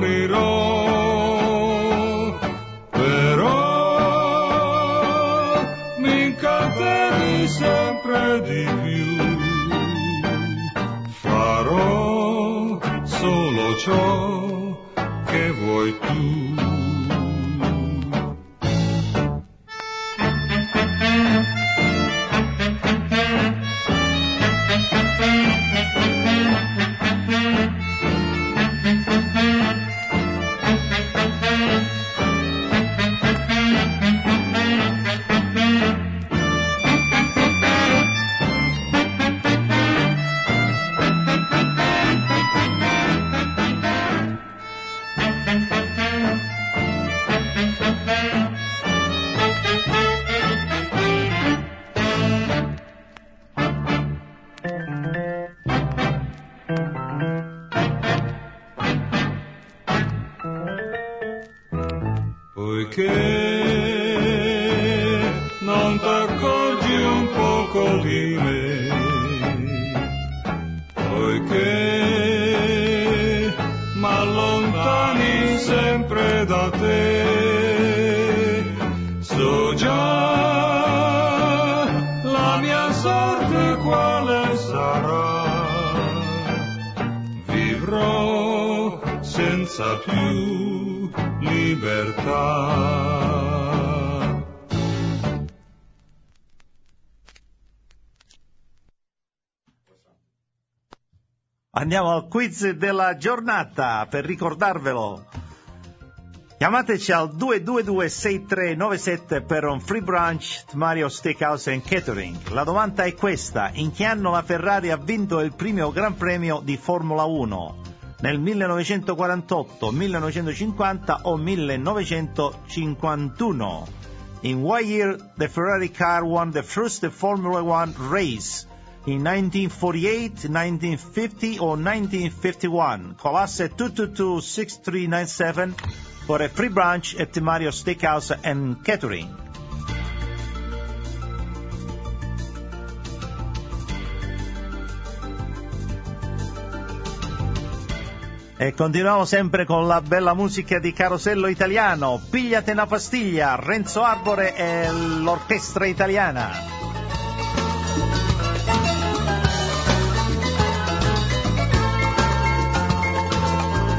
morirò, però mi incateni sempre di più, farò solo ciò che vuoi tu. Poiché non t'accorgi un poco di me, poiché m'allontani sempre da te, so già la mia sorte quale sarà, vivrò senza più libertà. Andiamo al quiz della giornata per ricordarvelo. Chiamateci al 222-6397 per un free brunch Mario Steakhouse and Catering. La domanda è questa: in che anno la Ferrari ha vinto il primo Gran Premio di Formula 1? Nel 1948, 1950 o 1951? In what year the Ferrari car won the first Formula 1 race? In 1948, 1950 or 1951? Call us at 222-6397 for a free brunch at Mario Steakhouse and Catering. E continuiamo sempre con la bella musica di Carosello Italiano. Pigliate una pastiglia, Renzo Arbore e l'orchestra italiana.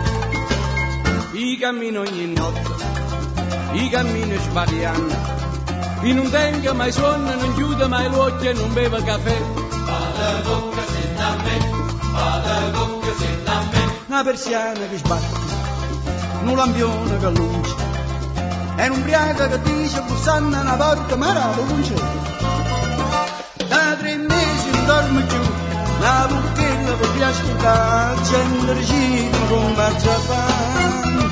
I cammino ogni notte, i cammino sbagliando, chi non tenga mai sonno, non chiude mai l'occhio e non beve caffè. Vada bocca se da me, vada bocca se da me. Una persiana che sbatte, un lampione che luce, e un'ubriaca che dice bussando una porta ma la luce. Da 3 mesi non dormo più, la burchella per gli ascoltare, accendere cino con marzapane.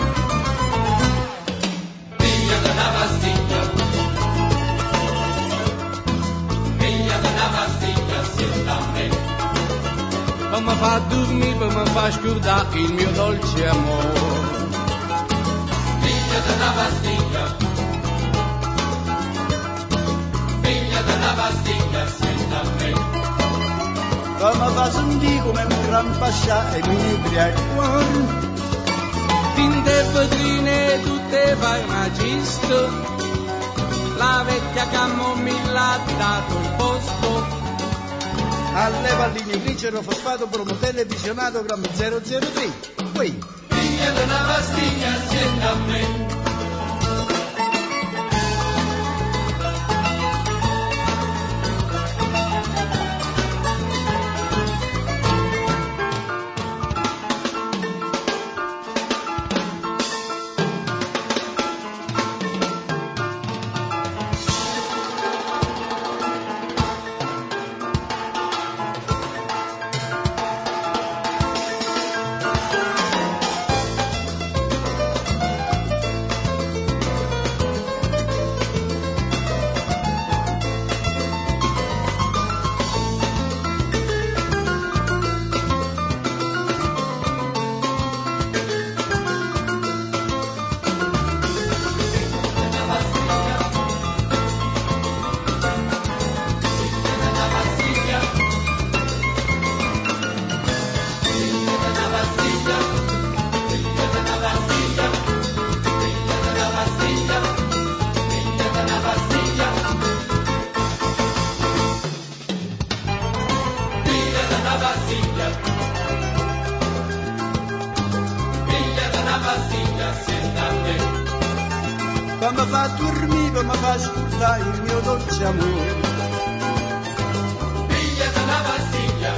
Figlia della pastiglia, figlia della pastiglia, sienta a me. Per mi fa dormire, per mi fa scordare il mio dolce amore. Figlia della pastiglia, figlia della pastiglia, sienta a me. Come fa sentire come un gran pascià e mi ebria il cuore. Tinte vetrine tutte farmaciste, la vecchia camomilla ha dato il posto. Alle palline grigio, fosfato, promotelle, visionato, grammi 003. Qui. Figlia della pastiglia, sienta a me. Come fa dormire, mi fa scordare il mio dolce amore. Figlia della pastiglia,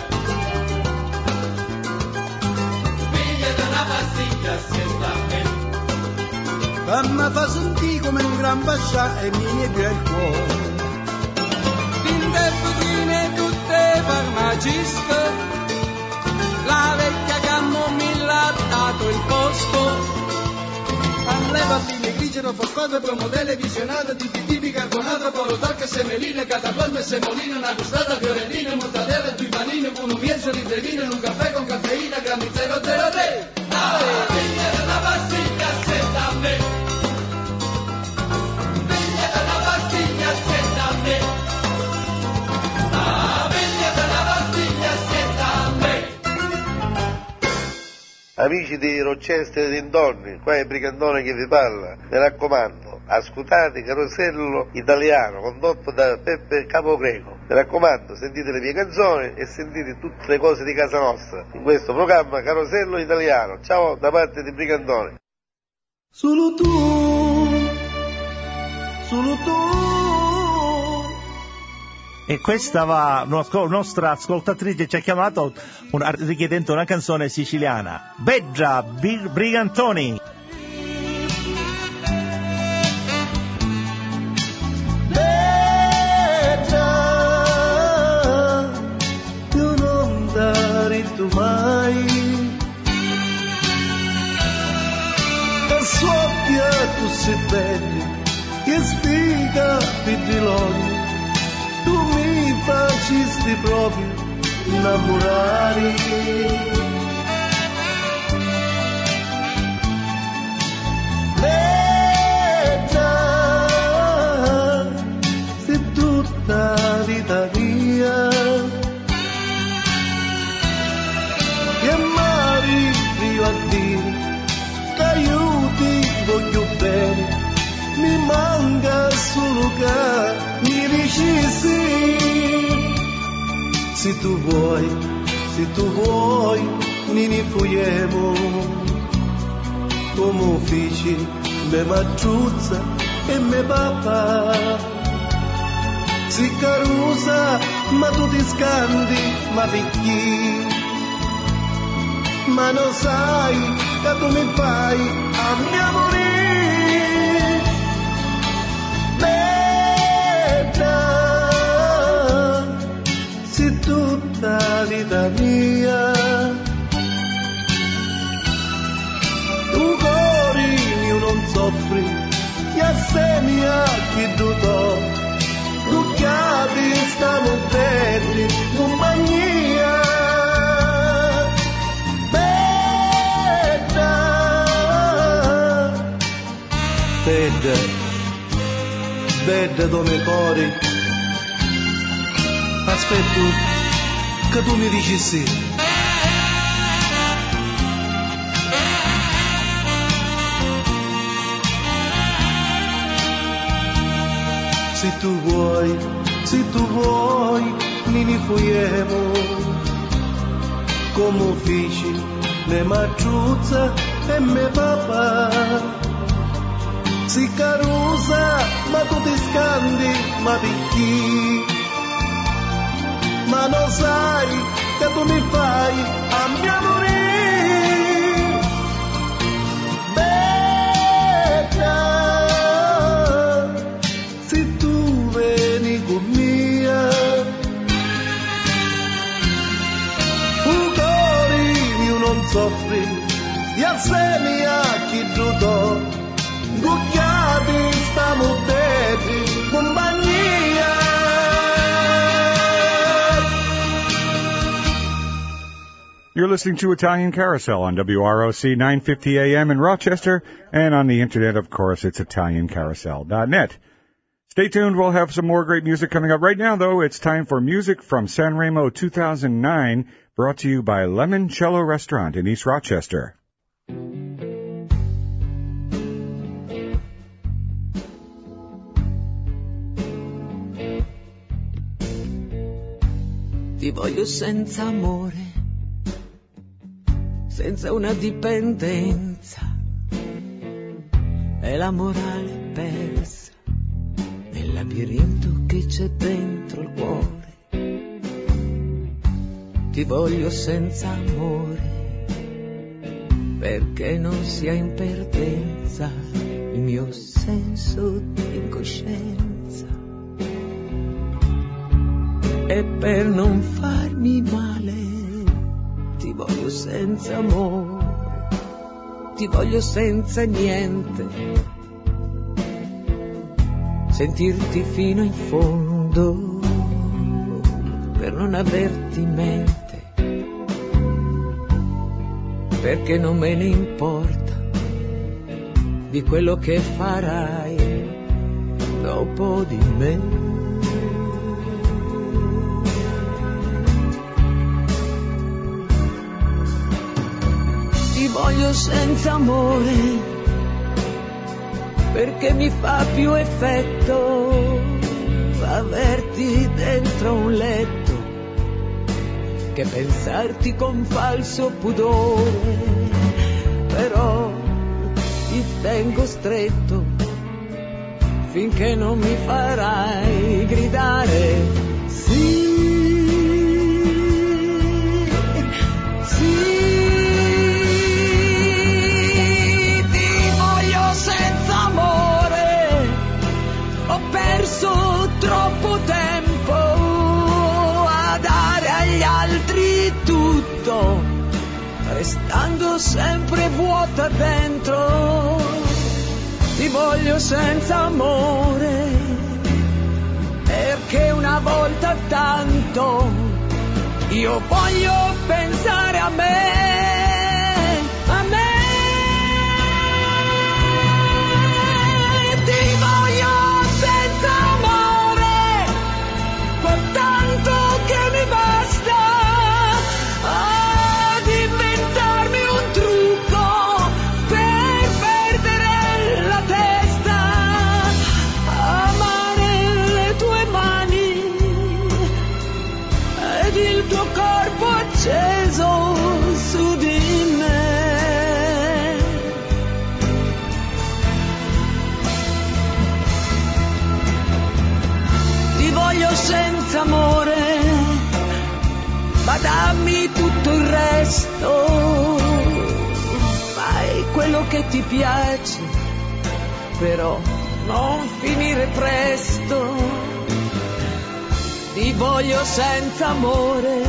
figlia della pastiglia, sienta a me. Come fa sentire come un gran pascià e mi ebria il cuore. Tinte vetrine tutte farmaciste, la vecchia camomilla ha dato il posto. Alle palline grigio, fosfato, promodelle, visionate, DPT, bicarbonato, polotalca, semeline, catapalme, semolina, una costata, fiorellina, mortadella, due panini, con un miezzo di brevine, un caffè con caffeina, grammi 003. Figlia della pastiglia, sienta a me. Figlia della pastiglia, sienta a me. Figlia della pastiglia, sienta a me. Amici di Rochester e dintorni, qua è Brigandone che vi parla, mi raccomando, ascoltate Carosello Italiano, condotto da Peppe Capogreco. Mi raccomando, sentite le mie canzoni e sentite tutte le cose di casa nostra in questo programma Carosello Italiano. Ciao da parte di Brigandone. Solo tu. E questa va, nostra ascoltatrice ci ha chiamato richiedendo una canzone siciliana. Beggia Brigantoni. Beggia, io non dare tu mai. Per soffia tu sei bella, che spiega pitiloni. Tu mi facisti proprio innamorare. Beggia, sei tutta vita mia, che mai io a dire, che io ti voglio bene, mi manca solo che mi dici sì. Se tu vuoi, ne fuiemo, come uffici, me maciuzza e me papà. si carusa, ma tu ti scandi, ma picchi. Ma non sai che tu mi fai a mia morire. Bella, sei tutta vita mia. Tu cori mio non soffri, e assemi a chi tu do. Ducchiati stiamo belli, compagnia. Vede dove cori, aspetto che tu mi dici sì. Se tu vuoi, mi fuiemo, come uffici, me maciuzza e me papà. Si carusa, ma tu ti scandi, ma picchi. Ma non sai che tu mi fai a mia morire. Bella, se tu veni con mia, un cuore mio non soffri, e assemi a chi giudò. Ducchiati stiamo bene, compagnia. You're listening to Italian Carousel on WROC 950 AM in Rochester, and on the internet, of course, it's ItalianCarousel.net. Stay tuned. We'll have some more great music coming up. Right now, though, it's time for music from Sanremo 2009, brought to you by Lemoncello Restaurant in East Rochester. Ti voglio senza amore, senza una dipendenza, è la morale persa nel labirinto che c'è dentro il cuore. Ti voglio senza amore, perché non sia in perdenza il mio senso di coscienza. E per non farmi male ti voglio senza amore, ti voglio senza niente, sentirti fino in fondo per non averti in mente, perché non me ne importa di quello che farai dopo di me. Ti voglio senza amore, perché mi fa più effetto averti dentro un letto che pensarti con falso pudore. Però ti tengo stretto finché non mi farai gridare sì, sì. Troppo tempo a dare agli altri tutto, restando sempre vuota dentro. Ti voglio senza amore, perché una volta tanto io voglio pensare a me, a me. Ti voglio senza amore, tanto che mi basta ad inventarmi un trucco per perdere la testa, amare le tue mani ed il tuo corpo acceso su di me. Ti voglio senza amore, ma dammi tutto il resto. Fai quello che ti piace, però non finire presto. Ti voglio senza amore,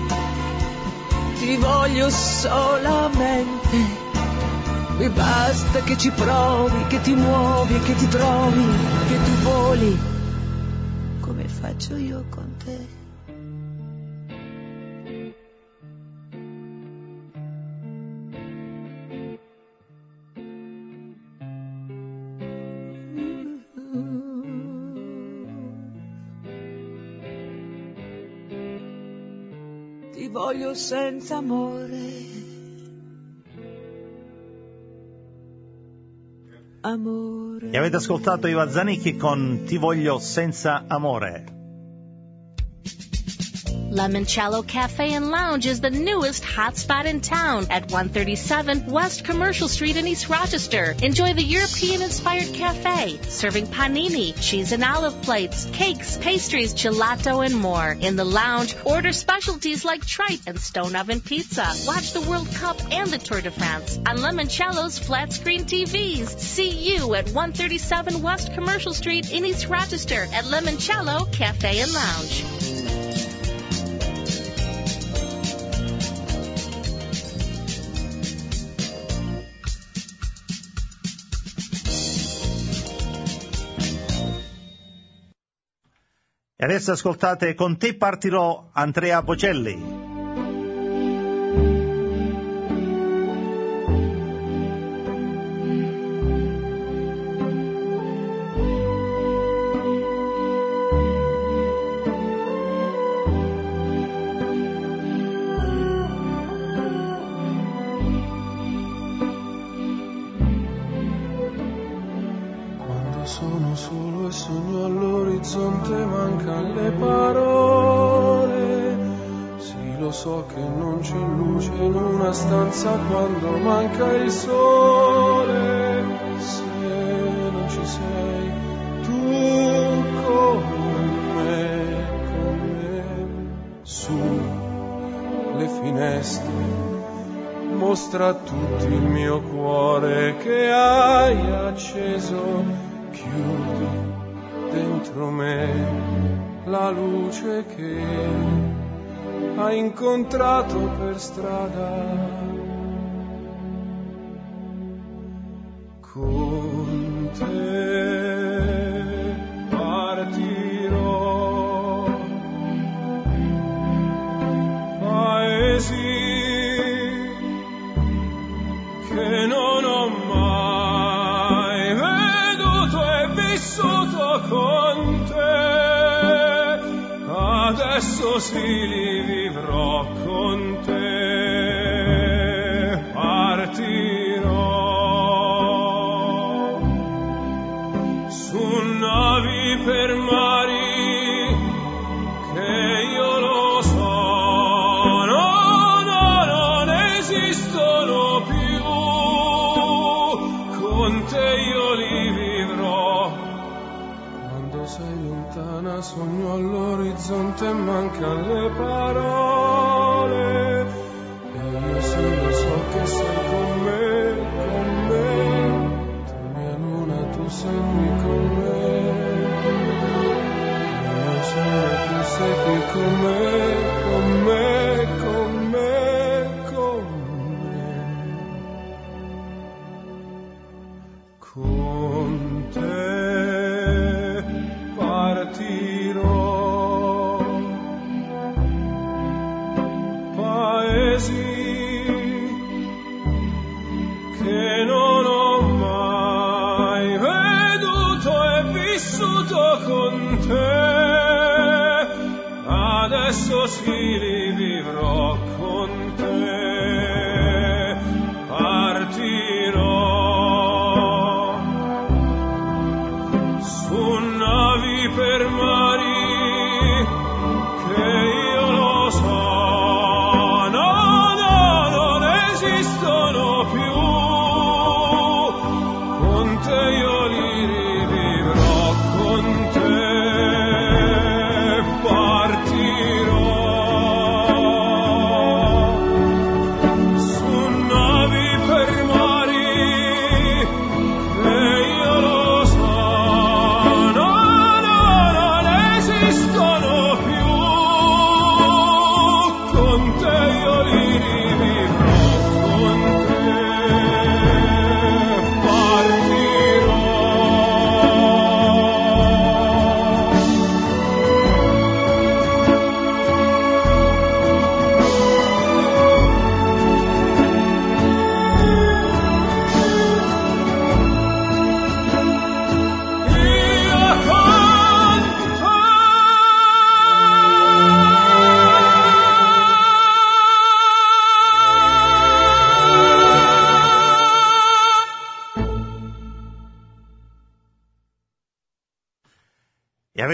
ti voglio solamente. Mi basta che ci provi, che ti muovi, che ti trovi, che tu voli, come faccio io con te. Ti voglio senza amore. Amore. E avete ascoltato Iva Zanicchi con Ti voglio senza amore. Limoncello Cafe and Lounge is the newest hotspot in town at 137 West Commercial Street in East Rochester. Enjoy the European-inspired cafe, serving panini, cheese and olive plates, cakes, pastries, gelato, and more. In the lounge, order specialties like tripe and stone oven pizza. Watch the World Cup and the Tour de France on Limoncello's flat-screen TVs. See you at 137 West Commercial Street in East Rochester at Limoncello Cafe and Lounge. E adesso ascoltate Con te partirò, Andrea Bocelli. Sono solo e sogno all'orizzonte, mancan le parole. Sì, lo so che non c'è luce in una stanza quando manca il sole. Se non ci sei tu con me, su le finestre mostra a tutti il mio cuore che hai acceso. Chiudi dentro me la luce che hai incontrato per strada. Con te partirò, paesi che non ho mai veduto e vissuto con te, adesso sì li vivrò con te, partirò su navi per mari che io lo so, non esistono più, con te io li vivrò. Quando sei lontana sogno all'orizzonte e mancano le parole, e io sì lo so che sei con me, tu mia luna, tu sei qui con me, io sono tu sei qui con me, con me, con me, con me. Con te partirò, paesi che non ho mai veduto e vissuto con te, adesso sì li vivrò con te, partirò su navi per mari che io lo so, non esistono più, con te io li rivivrò, con te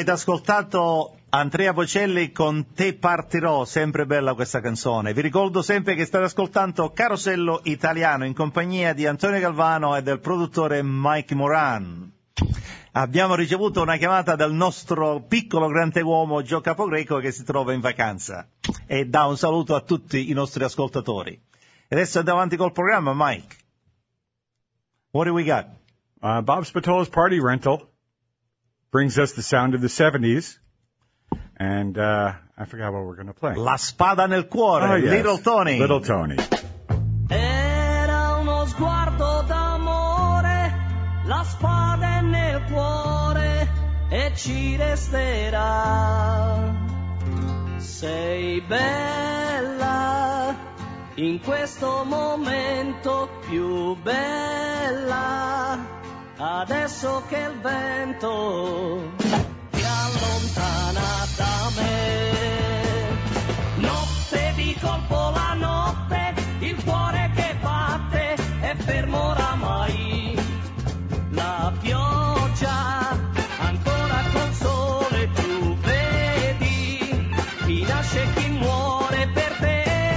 Avete ascoltato Andrea Bocelli con Te partirò, sempre bella questa canzone. Vi ricordo sempre che state ascoltando Carosello Italiano in compagnia di Antonio Galvano e del produttore Mike Moran. Abbiamo ricevuto una chiamata del nostro piccolo grande uomo Gio Capogreco che si trova in vacanza e dà un saluto a tutti i nostri ascoltatori. E adesso andiamo avanti col programma, Mike. What do we got? Bob Spatola's Party Rental brings us the sound of the 70s. And I forgot what we're going to play. La spada nel cuore, oh, yes. Little Tony. Little Tony. Era uno sguardo d'amore, la spada è nel cuore e ci resterà. Sei bella in questo momento, più bella adesso che il vento ti allontana da me. Notte di colpo la notte, il cuore che batte è fermo oramai. La pioggia ancora col sole tu vedi, chi nasce e chi muore per te.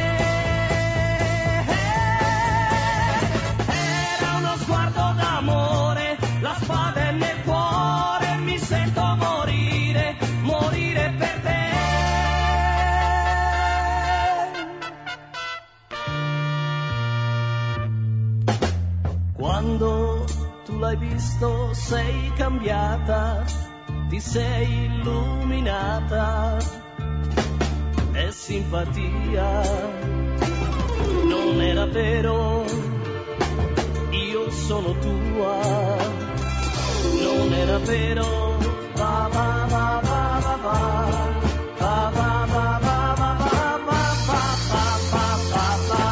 Era uno sguardo d'amore, la spada è nel cuore, mi sento morire, morire per te. Quando tu l'hai visto sei cambiata, ti sei illuminata, è simpatia, non era vero, io sono tua, non era vero, va va va va va va, va va va va va va va va va va.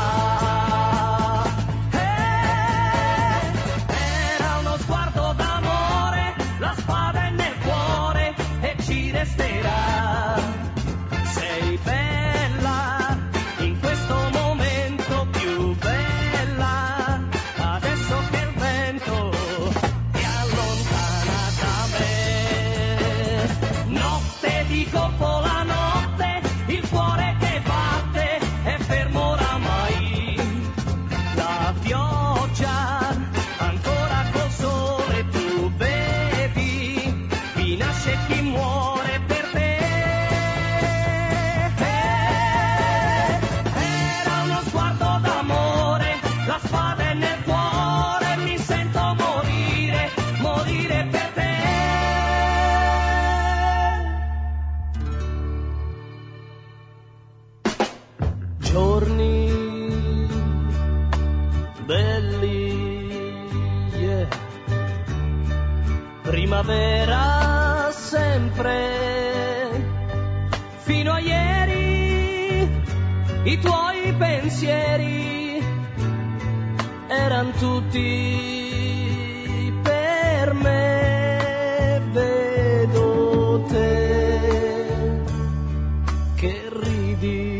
Era uno sguardo d'amore, la spada è nel cuore e ci resterà. Sei bella in questo momento, più bella adesso che il vento ti allontana da me. Notte di colpo la notte, il cuore che batte è fermo oramai. La pioggia ancora col sole tu vedi, chi nasce e chi muore per te. Era uno sguardo d'amore, la spada è nel cuore, mi sento morire, morire per te. Giorni belli, yeah. Primavera sempre, fino a ieri i tuoi pensieri eran tutti per me. Vedo te che ridi,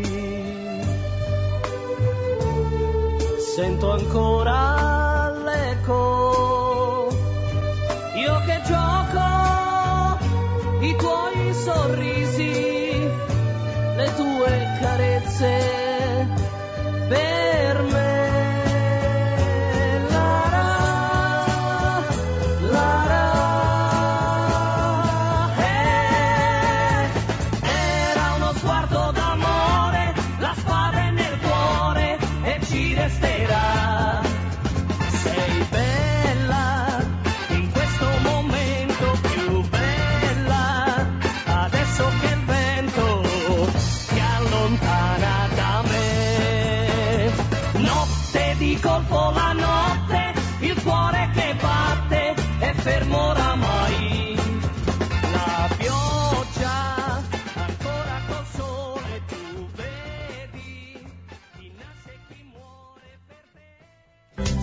sento ancora l'eco, io che gioco, i tuoi sorrisi, le tue carezze per me. Lara, Lara, era uno sguardo d'amore, la spada è nel cuore e ci resterà. Sei bella in questo momento, più bella adesso che il vento ti allontana da me. Notte di colpo la notte, il cuore che batte è fermo oramai. La pioggia ancora col sole tu vedi, chi nasce e chi muore per te.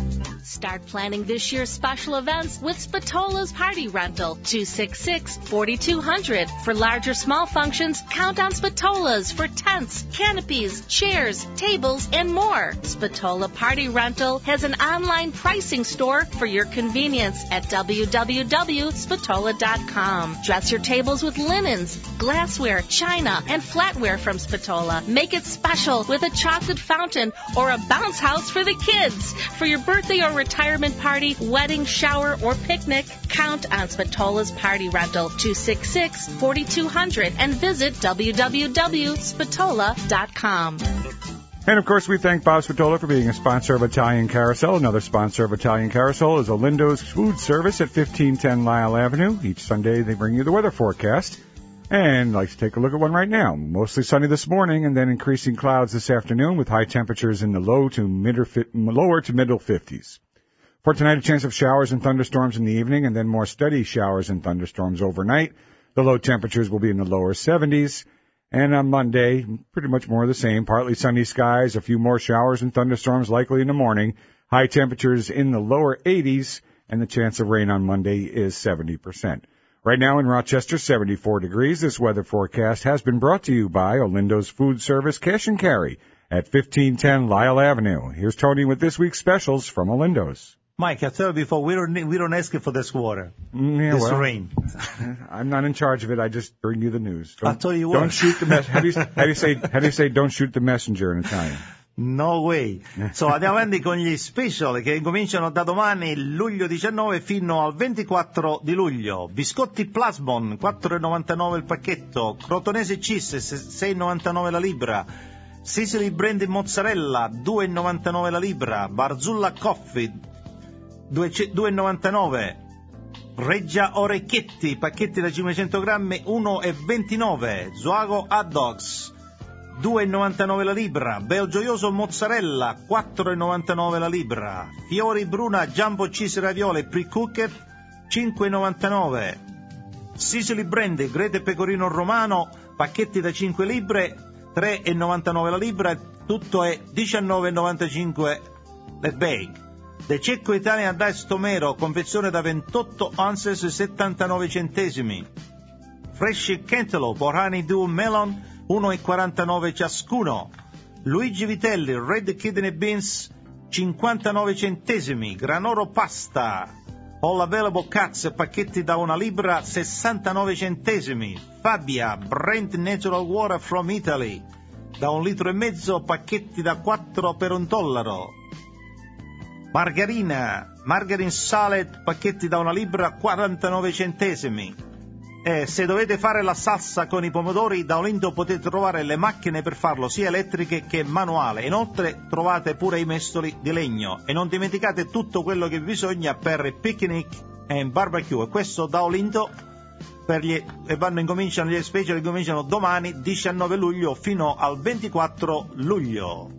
Start planning this year's special events with Spatola's Party Rental, 266-4200. For large or small functions, count on Spatola's for tents, canopies, chairs, tables, and more. Spatola Party Rental has an online pricing store for your convenience at www.spatola.com. Dress your tables with linens, glassware, china, and flatware from Spatola. Make it special with a chocolate fountain or a bounce house for the kids. For your birthday or retirement party, wedding, shower, or picnic, count on Spatola's Party Rental, 266-4200, and visit www.spatola.com. And, of course, we thank Bob Spatola for being a sponsor of Italian Carousel. Another sponsor of Italian Carousel is Olindo's Food Service at 1510 Lyle Avenue. Each Sunday, they bring you the weather forecast. And I'd like to take a look at one right now. Mostly sunny this morning and then increasing clouds this afternoon with high temperatures in the lower to middle 50s. For tonight, a chance of showers and thunderstorms in the evening and then more steady showers and thunderstorms overnight. The low temperatures will be in the lower 70s. And on Monday, pretty much more of the same. Partly sunny skies, a few more showers and thunderstorms likely in the morning. High temperatures in the lower 80s, and the chance of rain on Monday is 70%. Right now in Rochester, 74 degrees. This weather forecast has been brought to you by Olindo's Food Service Cash and Carry at 1510 Lyle Avenue. Here's Tony with this week's specials from Olindo's. Mike, I told you before, we don't ask for this water, rain. I'm not in charge of it. I just bring you the news. I'll tell you what. Don't shoot the how do you say don't shoot the messenger in Italian? No way. So andiamo avanti con gli special che incominciano da domani, luglio 19 fino al 24 di luglio. Biscotti Plasmon, 4,99 il pacchetto. Crotonese Cheese, 6,99 la libra. Sicily Brandy Mozzarella, 2,99 la libra. Barzulla Coffee, 2,99. Reggia Orecchietti, pacchetti da 500 grammi, 1,29. Zuago Hot Dogs, 2,99 la libra. Belgioioso Mozzarella, 4,99 la libra. Fiori Bruna Jumbo Cheese Raviole Pre-Cooked, 5,99. Sicily Brandy Grete Pecorino Romano, pacchetti da 5 libre, 3,99 la libra. Tutto è 19,95 le bag. De Cecco Italian Dice Tomero, confezione da 28 ounces, 79 centesimi. Fresh Cantaloupe or Honeydew Melon, 1,49 ciascuno. Luigi Vitelli Red Kidney Beans, 59 centesimi. Granoro Pasta All Available Cuts, pacchetti da 1 libra, 69 centesimi. Fabia Brent Natural Water from Italy, da 1,5 litri, pacchetti da 4 per $1. Margarine Salad, pacchetti da 1 libra, 49 centesimi. E se dovete fare la salsa con i pomodori, da Olindo potete trovare le macchine per farlo, sia elettriche che manuale. Inoltre trovate pure i mestoli di legno. E non dimenticate tutto quello che bisogna per il picnic e barbecue. E questo da Olindo incominciano gli special, incominciano domani 19 luglio fino al 24 luglio.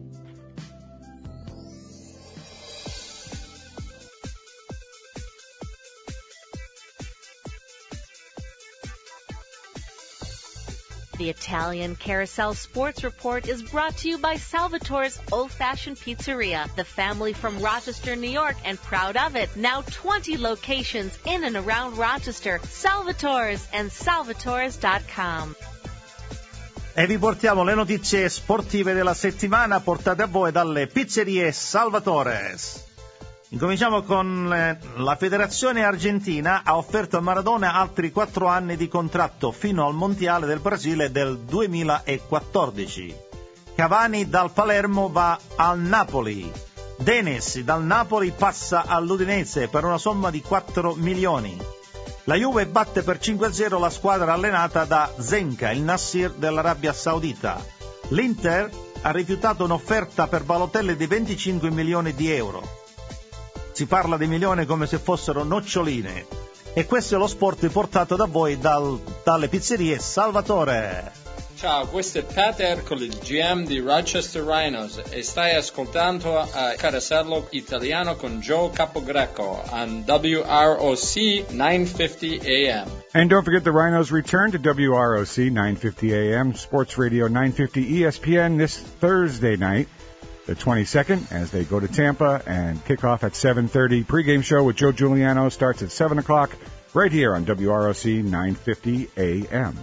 The Italian Carousel Sports Report is brought to you by Salvatore's Old Fashioned Pizzeria, the family from Rochester, New York, and proud of it. Now 20 locations in and around Rochester. Salvatore's and salvatores.com. E vi portiamo le notizie sportive della settimana portate a voi dalle pizzerie Salvatores. Incominciamo con la Federazione Argentina ha offerto a Maradona altri 4 anni di contratto fino al Mondiale del Brasile del 2014. Cavani dal Palermo va al Napoli. Denis dal Napoli passa all'Udinese per una somma di 4 milioni. La Juve batte per 5-0 la squadra allenata da Zenka, il Nassr dell'Arabia Saudita. L'Inter ha rifiutato un'offerta per Balotelli di 25 milioni di euro. Si parla di milioni come se fossero noccioline. E questo è lo sport portato da voi dalle pizzerie Salvatore. Ciao, questo è Pat Ercoli, il GM di Rochester Rhinos, e stai ascoltando a Carosello Italiano con Joe Capogreco on WROC 950 AM. And don't forget the Rhinos return to WROC 950 AM, Sports Radio 950 ESPN this Thursday night. the 22nd, as they go to Tampa and kick off at 7:30. Pre-game show with Joe Giuliano starts at 7 o'clock right here on WROC 950 AM.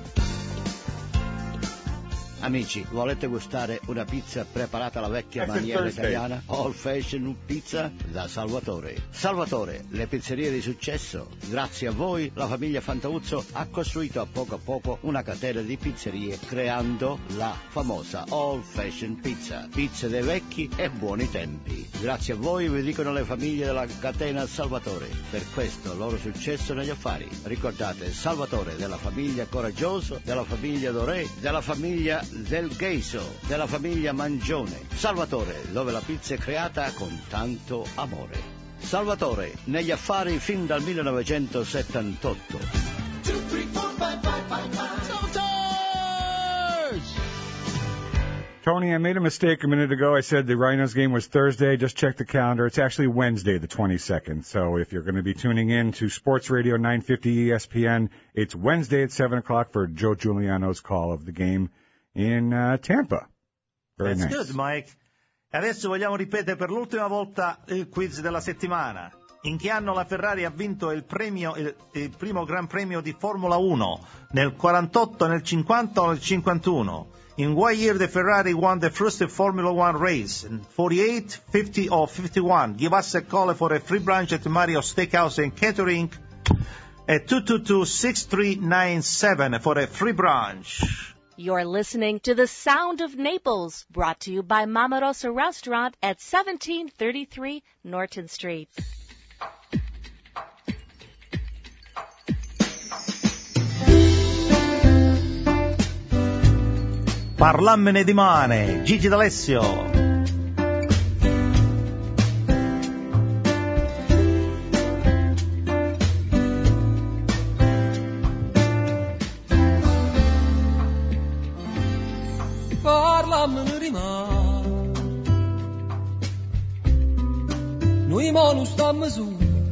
Amici, volete gustare una pizza preparata alla vecchia maniera italiana? Old Fashion Pizza da Salvatore. Salvatore, le pizzerie di successo. Grazie a voi, la famiglia Fantauzzo ha costruito a poco una catena di pizzerie creando la famosa Old Fashion Pizza. Pizze dei vecchi e buoni tempi. Grazie a voi, vi dicono le famiglie della catena Salvatore. Per questo loro successo negli affari. Ricordate Salvatore della famiglia Coraggioso, della famiglia Doré, della famiglia del Gheiso, della famiglia Mangione. Salvatore, dove la pizza è creata con tanto amore. Salvatore, negli affari fin dal 1978. 2, 3, 4, 5, 5, 5, 5. Tony, I made a mistake a minute ago. I said the Rhinos game was Thursday. Just check the calendar. It's actually Wednesday, the 22nd. So if you're going to be tuning in to Sports Radio 950 ESPN, it's Wednesday at 7 o'clock for Joe Giuliano's call of the game in Tampa. Very That's nice. good, Mike. E adesso vogliamo ripetere per l'ultima volta il quiz della settimana. In che anno la Ferrari ha vinto il primo Gran Premio di Formula 1? Nel 48, nel 50 o nel 51? In what year the Ferrari won the first Formula 1 race? 48, 50 or 51? Give us a call for a free brunch at Mario Steakhouse and Catering at 222-6397 for a free brunch. You're listening to The Sound of Naples, brought to you by Mama Rosa Restaurant at 1733 Norton Street. Parlammene di mane, Gigi D'Alessio. Parlammene di mane, noi mo non stiamo su,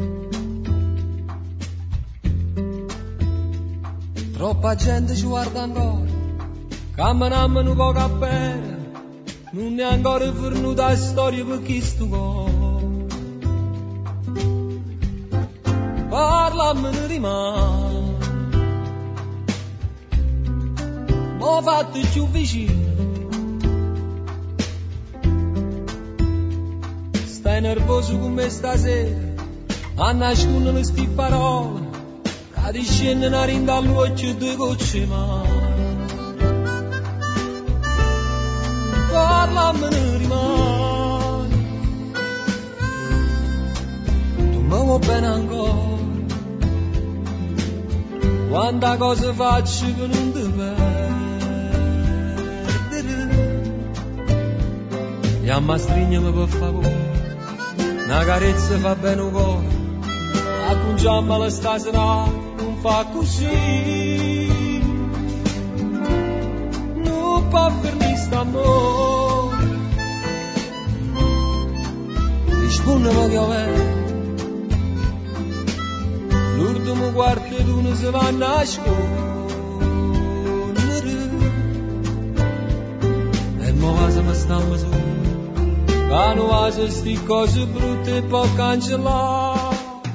troppa gente ci guarda ancora. Camminammo un po' a bere, non è ancora venuta la storia per chi sto cuore. Parlammene di mano, m'ho fatto più vicino. Stai nervoso con me stasera, a nascondere queste parole, che ti scendono a rindall'occhio e due gocce male. Parlammene di mano, tu mi vuoi bene ancora, quanta cosa faccio che non ti perdere. E a me strignami per favore, una carezza fa bene un cuore, acconciamola stasera, non fa così. Non può fermi st'amore, rispondi che ho l'ultimo quarto d'uno si va a nascondere. E mo vase mi stiamo su, che non vase sti cose brutte può cancellare.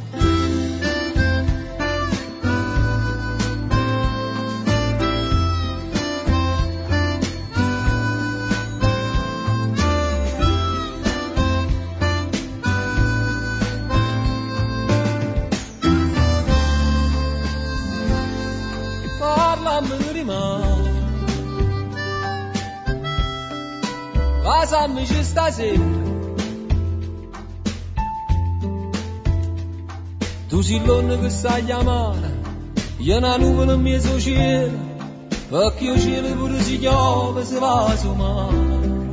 Amici stasera, tu sei l'uomo che sai chiamare, io una nuvola in mezzo cielo, perché io cielo pure si piove se va su mare.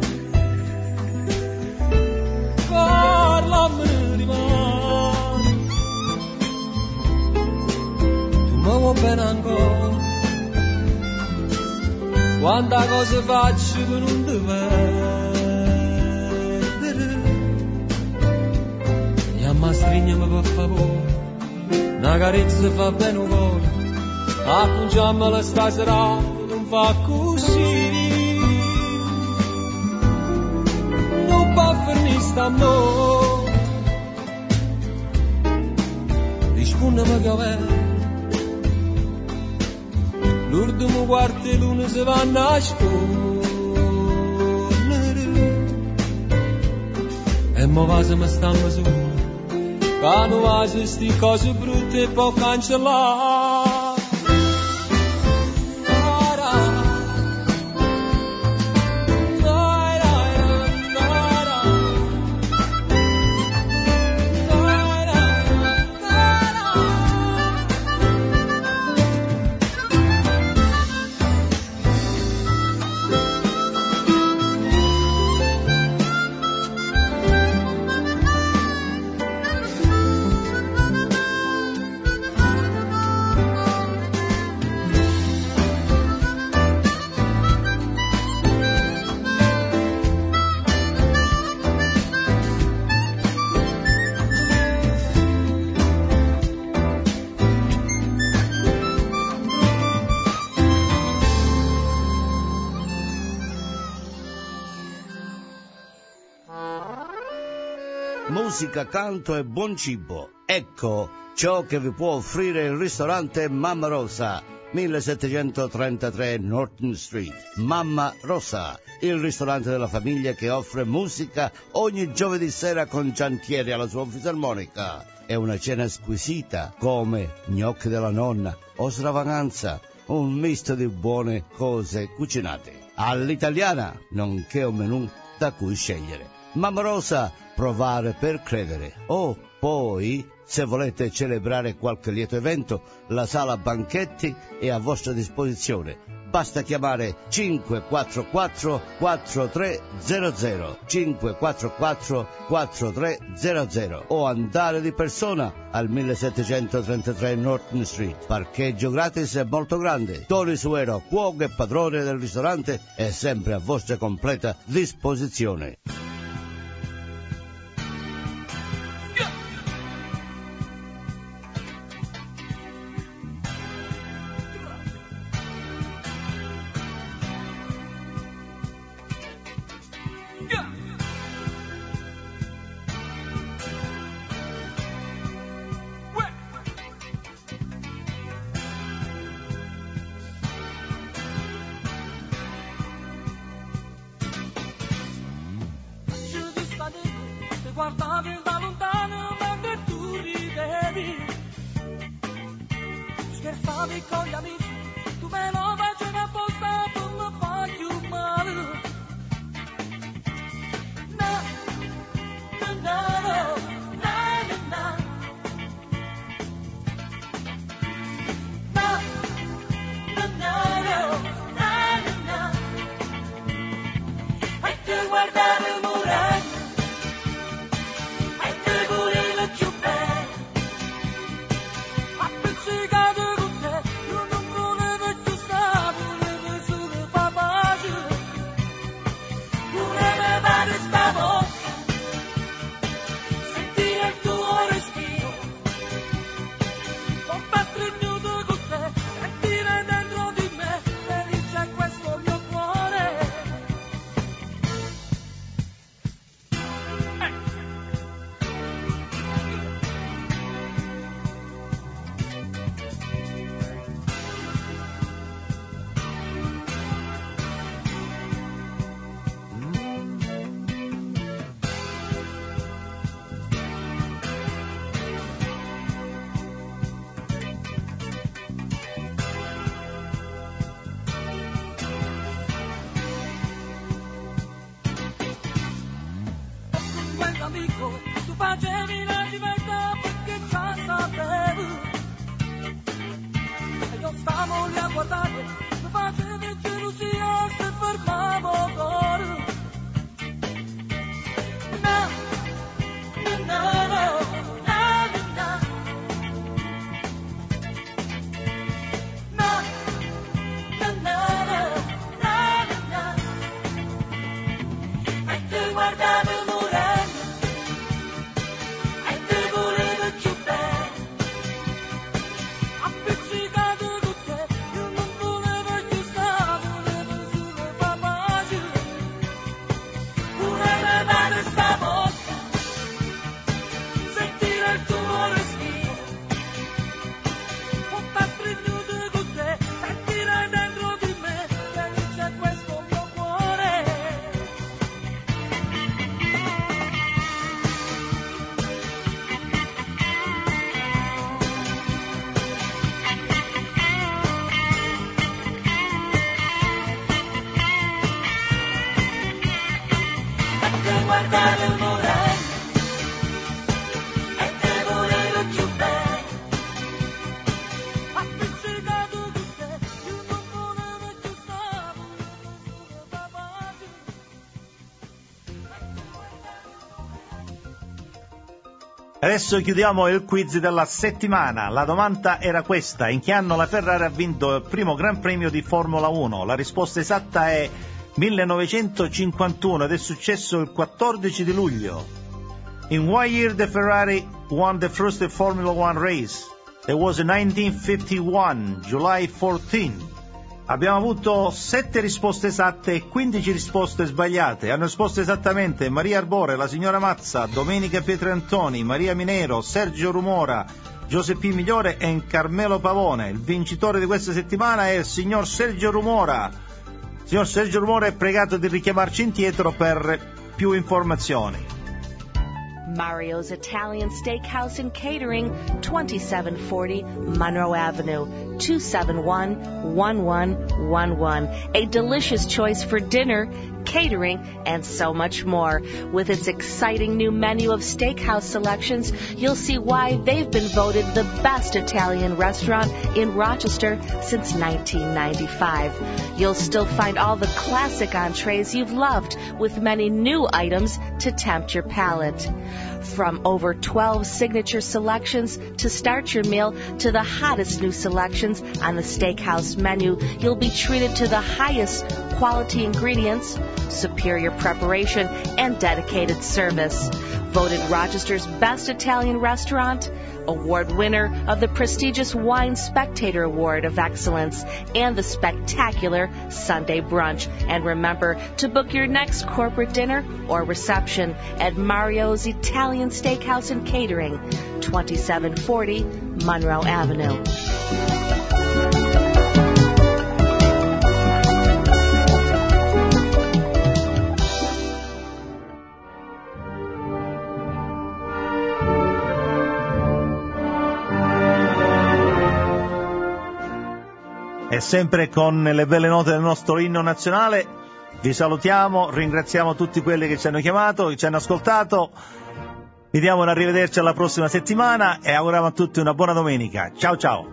Parlami di mare, tu mi vuoi bene ancora, quanta cosa faccio che non ti vedo. Ma strignami per favore, una carezza fa bene un cuore, acconciamola stasera, non fa così. Non piove. L'ultimo quarto luna si va a nascondere. E mo va se mi stiamo su, che non va se sti cose brutte può cancellare. Musica, canto e buon cibo. Ecco ciò che vi può offrire il ristorante Mamma Rosa, 1733 Norton Street. Mamma Rosa, il ristorante della famiglia che offre musica ogni giovedì sera con Giantieri alla sua fisarmonica. È una cena squisita come gnocchi della nonna o stravaganza, un misto di buone cose cucinate all'italiana, nonché un menù da cui scegliere. Mamma Rosa, provare per credere. Poi, se volete celebrare qualche lieto evento, la sala banchetti è a vostra disposizione. Basta chiamare 544 4300 544 4300 o andare di persona al 1733 Norton Street. Parcheggio gratis e molto grande. Tony Suero, cuoco e padrone del ristorante, è sempre a vostra completa disposizione. Guardavi da lontano mentre tu ridevi, scherzavi con gli amici, tu me lo facevi apposta per non far più male. Na, na, na, na, na, na, na, na, na, na, na. E tu guardavi il muraglio, che guardare un moreno e te volevo più bene, appiccicato con te, io non volevo più stare, papà. Adesso chiudiamo il quiz della settimana. La domanda era questa: in che anno la Ferrari ha vinto il primo Gran Premio di Formula 1? La risposta esatta è 1951 ed è successo il 14 di luglio. In what year the Ferrari won the first Formula 1 race? It was in 1951, July 14. Abbiamo avuto 7 risposte esatte e 15 risposte sbagliate. Hanno risposto esattamente Maria Arbore, la signora Mazza, Domenica Pietrantoni, Maria Minero, Sergio Rumora, Giuseppe Migliore e Carmelo Pavone. Il vincitore di questa settimana è il signor Sergio Rumora. Il signor Sergio Rumora è pregato di richiamarci indietro per più informazioni. Mario's Italian Steakhouse and Catering, 2740 Monroe Avenue, 271-1111. A delicious choice for dinner, catering, and so much more. With its exciting new menu of steakhouse selections, you'll see why they've been voted the best Italian restaurant in Rochester since 1995. You'll still find all the classic entrees you've loved, with many new items to tempt your palate. From over 12 signature selections to start your meal to the hottest new selections on the steakhouse menu, you'll be treated to the highest quality ingredients, superior preparation, and dedicated service. Voted Rochester's best Italian restaurant, award winner of the prestigious Wine Spectator Award of Excellence and the spectacular Sunday Brunch. And remember to book your next corporate dinner or reception at Mario's Italian Steakhouse and Catering, 2740 Monroe Avenue. E sempre con le belle note del nostro inno nazionale vi salutiamo, ringraziamo tutti quelli che ci hanno chiamato, che ci hanno ascoltato, vi diamo un arrivederci alla prossima settimana e auguriamo a tutti una buona domenica. Ciao ciao!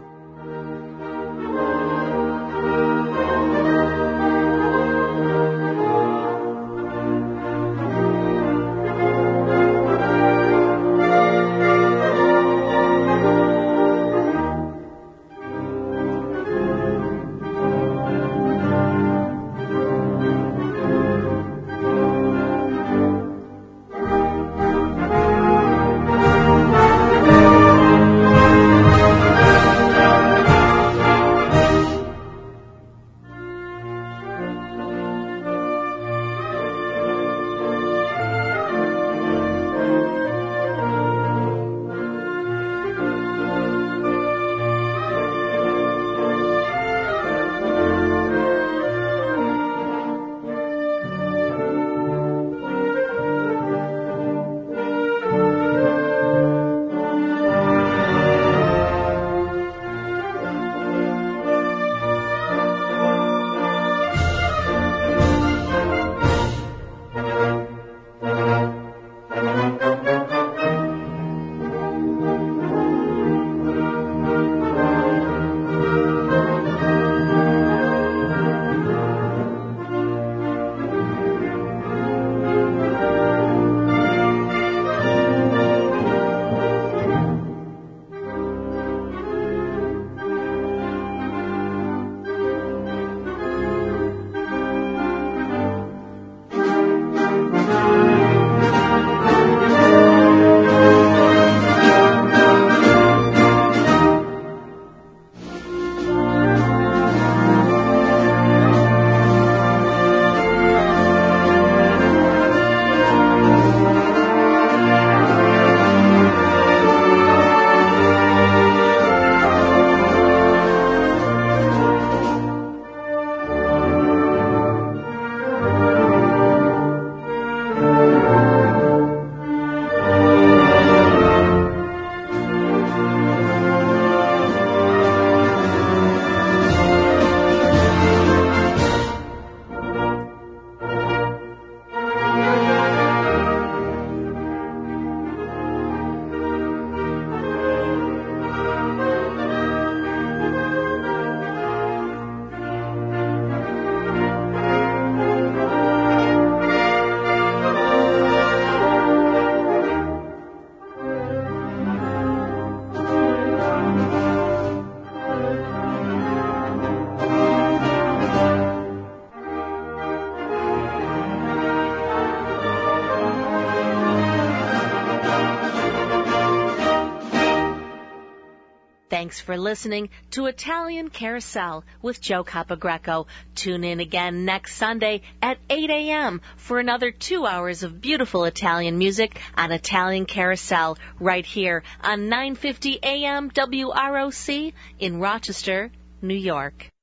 Thanks for listening to Italian Carousel with Joe Capogreco. Tune in again next Sunday at 8 a.m. for another 2 hours of beautiful Italian music on Italian Carousel right here on 950 AM WROC in Rochester, New York.